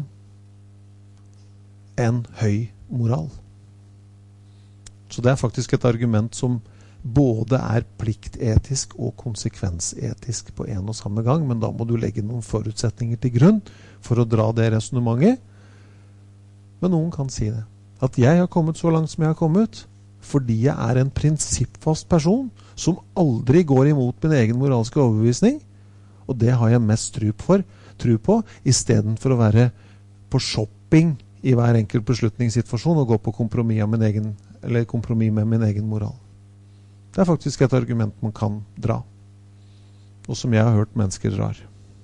[SPEAKER 1] en høy moral. Så det er faktisk et argument som både er pliktetisk og konsekvensetisk på en og samme gang, men da må du legge noen forutsetninger til grunn for å dra det resonemanget. Men noen kan si det. At jeg har kommet så langt som jeg har kommet, fordi jeg er en prinsippfast person som aldri går imot min egen moralske overbevisning, og det har jeg mest tro på, tro på i stedet for å være på shopping i hver enkelt beslutningssituasjon og gå på kompromiss med min egen, eller kompromiss med min egen moral. Det er faktisk et argument man kan dra, og som jeg har hørt mennesker drar.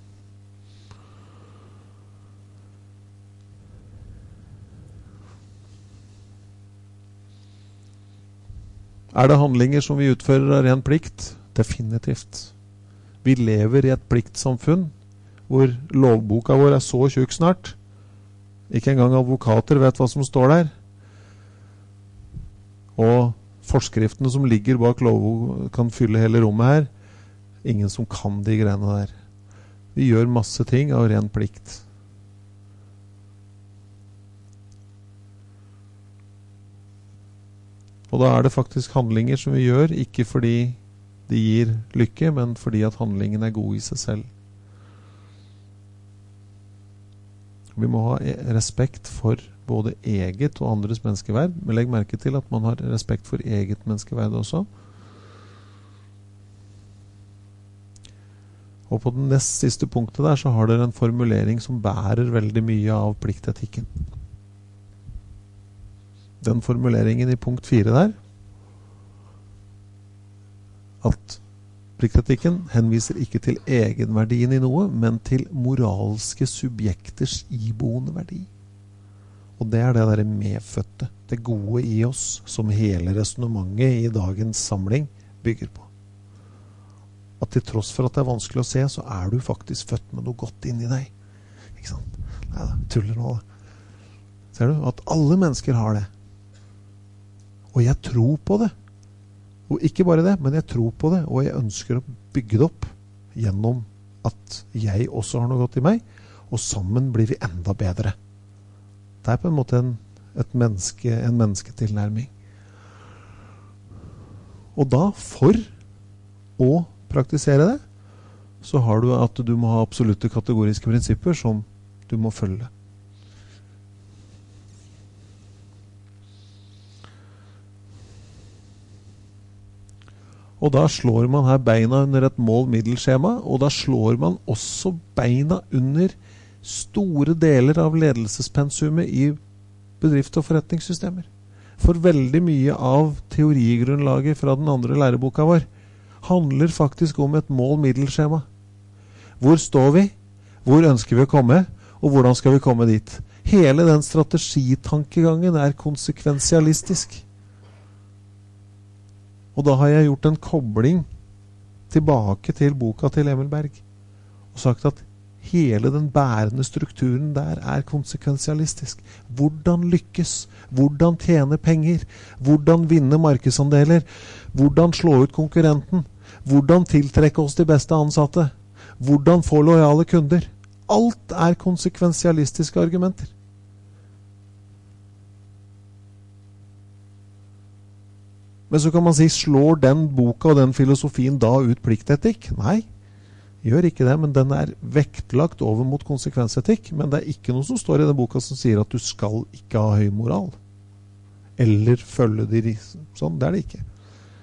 [SPEAKER 1] Er det handlinger som vi utfører av ren plikt? Definitivt. Vi lever i et pliktsamfunn hvor lovboka vår er så tjukk snart. Ikke engang advokater vet hva som står der. Og forskriftene som ligger bak lovboka kan fylle hele rommet her. Ingen som kan de greiene der. Vi gjør masse ting av ren plikt. Og da er det faktisk handlinger som vi gjør, ikke fordi de gir lykke, men fordi at handlingen er god i seg selv. Vi må ha respekt for både eget og andres menneskeverd, men legg merke til at man har respekt for eget menneskeverd også. Og på den nest siste punktet der så har dere en formulering som bærer veldig mye av pliktetikken. Den formuleringen i punkt fire der, at pliktetikken henviser ikke til egenverdien i noe, men til moralske subjekters iboende verdi. Og det er det der medfødte, det gode i oss, som hele resonemanget i dagens samling bygger på. At til tross for at det er vanskelig å se, så er du faktisk født med noe godt inni deg. Ikke sant? Nei da, tuller nå da. Ser du? At alle mennesker har det. Og jeg tror på det. Og ikke bare det, men jeg tror på det, og jeg ønsker å bygge det opp gjennom at jeg også har noe godt i meg, og sammen blir vi enda bedre. Det er på en måte en, et menneske, en mennesketilnærming. Og da, for å praktisere det, så har du at du må ha absolutte kategoriske prinsipper som du må følge. Og da slår man her beina under et mål-middelskjema, og da slår man også beina under store deler av ledelsespensumet i bedrift- og forretningssystemer. For veldig mye av teorigrunnlaget fra den andre læreboka vår handler faktisk om et mål-middelskjema. Hvor står vi? Hvor ønsker vi å komme? Og hvordan skal vi komme dit? Hele den strategitankegangen er konsekvensialistisk. Og da har jeg gjort en kobling tilbake til boka til Emil Berg og sagt at hele den bærende strukturen der er konsekvensialistisk. Hvordan lykkes? Hvordan tjene penger? Hvordan vinne markedsandeler? Hvordan slå ut konkurrenten? Hvordan tiltrekke oss de beste ansatte? Hvordan få lojale kunder? Alt er konsekvensialistiske argumenter. Men så kan man si, slår den boka og den filosofien da ut pliktetikk? Nei, gjør ikke det, men den er vektlagt over mot konsekvensetikk, men det er ikke noe som står i den boka som sier at du skal ikke ha høy moral. Eller følge de sånn, det er det ikke.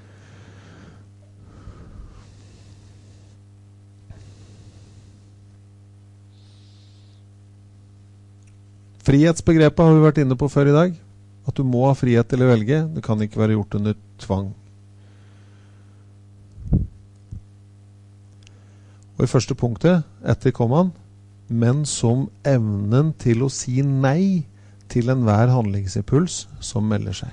[SPEAKER 1] Frihetsbegrepet har vi vært inne på før i dag. At du må ha frihet til å velge, det kan ikke være gjort under tvang. Og i første punktet, etter kommaen, men som evnen til å si nei til enhver handlingsimpuls som melder seg.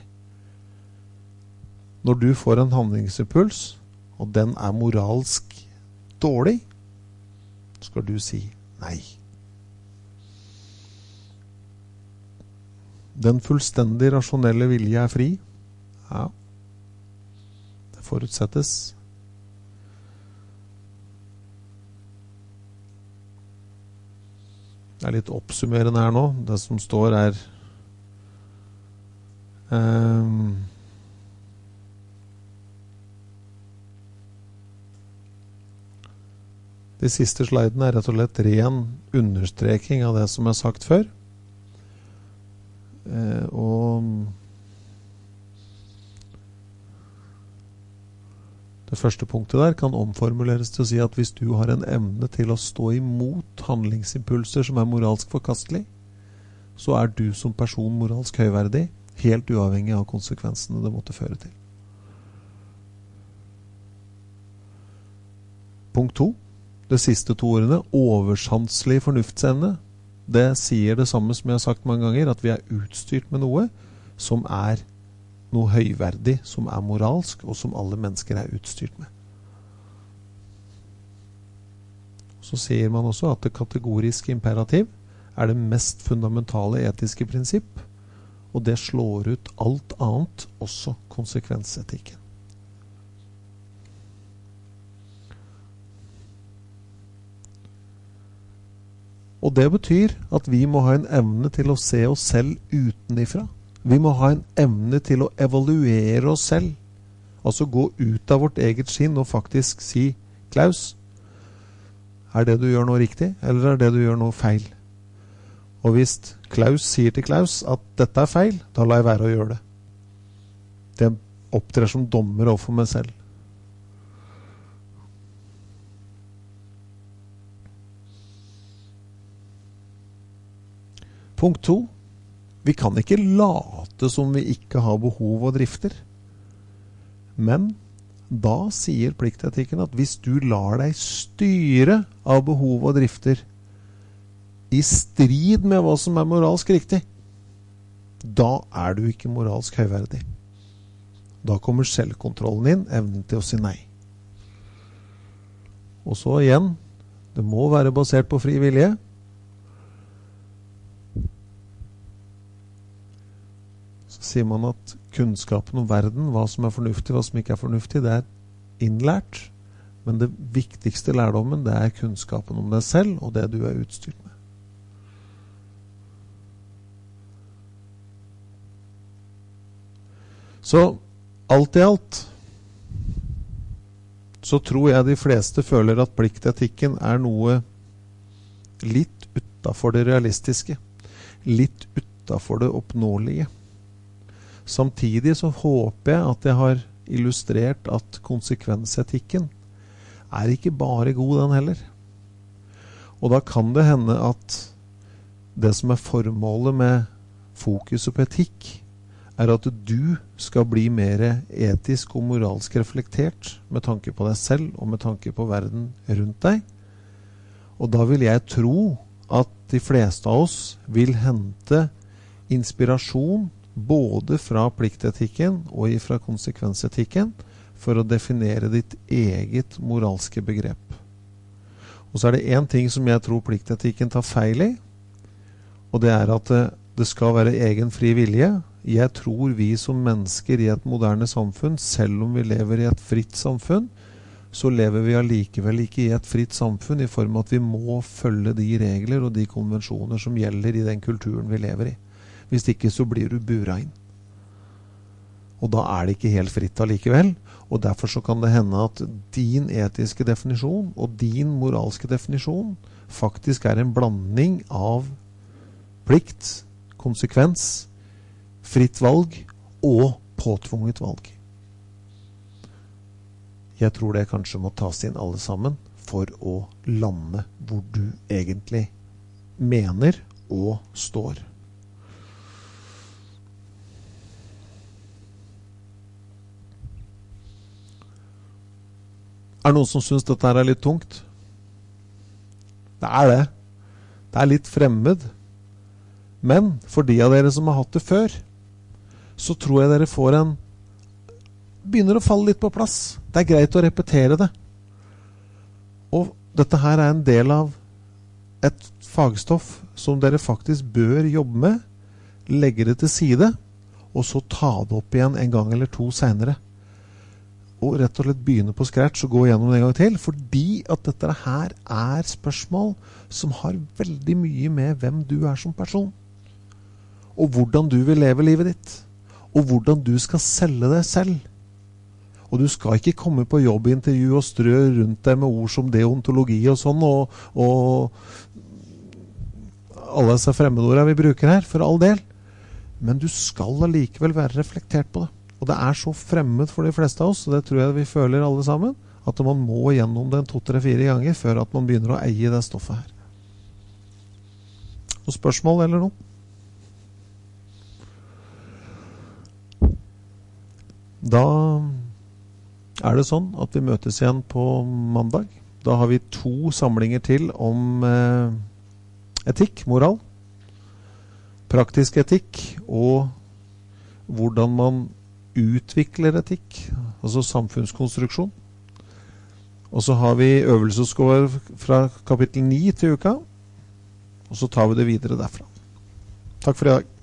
[SPEAKER 1] Når du får en handlingsimpuls, og den er moralsk dårlig, skal du si nei. Den fullstendig rasjonelle vilje er fri. Ja. Det forutsettes. Det er litt oppsummerende her nå. Det som står er um, De siste slidene er rett og slett ren understreking av det som er sagt før. Eh, og det første punktet der kan omformuleres til å si at hvis du har en evne til å stå imot handlingsimpulser som er moralsk forkastelig, så er du som person moralsk høyverdig, helt uavhengig av konsekvensene det måtte føre til. Punkt to. Det siste to ordene, oversanselig fornuftsevne, det sier det samme som jeg har sagt mange ganger, at vi er utstyrt med noe som er noe høyverdig, som er moralsk, og som alle mennesker er utstyrt med. Så sier man også at det kategoriske imperativ er det mest fundamentale etiske prinsipp, og det slår ut alt annet, også konsekvensetikken. Og det betyr at vi må ha en evne til å se oss selv utenifra. Vi må ha en evne til å evaluere oss selv. Altså gå ut av vårt eget skinn og faktisk si, Klaus, er det du gjør nå riktig, eller er det du gjør nå feil? Og hvis Klaus sier til Klaus at dette er feil, da lar jeg være å gjøre det. Det opptrer som dommer overfor meg selv. Punkt to. Vi kan ikke late som vi ikke har behov og drifter. Men da sier pliktetikken at hvis du lar deg styre av behov og drifter i strid med hva som er moralsk riktig, da er du ikke moralsk høyverdig. Da kommer selvkontrollen inn, evnen til å si nei. Og så igjen, det må være basert på fri vilje. Så sier man at kunnskapen om verden, hva som er fornuftig, hva som ikke er fornuftig, det er innlært. Men det viktigste lærdommen, det er kunnskapen om deg selv og det du er utstyrt med. Så alt i alt så tror jeg de fleste føler at pliktetikken er noe litt utenfor det realistiske, litt utenfor det oppnåelige. Samtidig så håper jeg at jeg har illustrert at konsekvensetikken er ikke bare god den heller. Og da kan det hende at det som er formålet med fokuset på etikk er at du skal bli mer etisk og moralsk reflektert med tanke på deg selv og med tanke på verden rundt deg. Og da vil jeg tro at de fleste av oss vil hente inspirasjon både fra pliktetikken og fra konsekvensetikken for å definere ditt eget moralske begrep. Og så er det en ting som jeg tror pliktetikken tar feil i, og det er at det, det skal være egen fri vilje. Jeg tror vi som mennesker i et moderne samfunn, selv om vi lever i et fritt samfunn, så lever vi allikevel ikke i et fritt samfunn i form av at vi må følge de regler og de konvensjoner som gjelder i den kulturen vi lever i. Hvis ikke så blir du bura inn. Og da er det ikke helt fritt allikevel, og derfor så kan det hende at din etiske definisjon og din moralske definisjon faktisk er en blanding av plikt, konsekvens, fritt valg og påtvunget valg. Jeg tror det kanskje må tas inn alle sammen for å lande hvor du egentlig mener og står. Er det noen som synes dette her er litt tungt? Det er det. Det er litt fremmed. Men for de av dere som har hatt det før, så tror jeg dere får en begynner å falle litt på plass. Det er greit å repetere det. Og dette her er en del av et fagstoff som dere faktisk bør jobbe med legge det til side, og så ta det opp igjen en gang eller to senere. Og rett og slett begynne på scratch og gå gjennom det en gang til, fordi at dette her er spørsmål som har veldig mye med hvem du er som person, og hvordan du vil leve livet ditt, og hvordan du skal selge deg selv. Og du skal ikke komme på jobbintervju og strø rundt deg med ord som deontologi og sånn, og, og alle disse fremmedordene vi bruker her, for all del. Men du skal allikevel være reflektert på det. Og det er så fremmed for de fleste av oss, og det tror jeg vi føler alle sammen, at man må gjennom den to, tre, fire ganger før at man begynner å eie det stoffet her. Noen spørsmål eller noe? Da er det sånn at vi møtes igjen på mandag. Da har vi to samlinger til om eh, etikk, moral, praktisk etikk og hvordan man utvikler etikk, altså samfunnskonstruksjon. Og så har vi øvelsesoppgaver fra kapittel ni til uka, og så tar vi det videre derfra. Takk for i dag.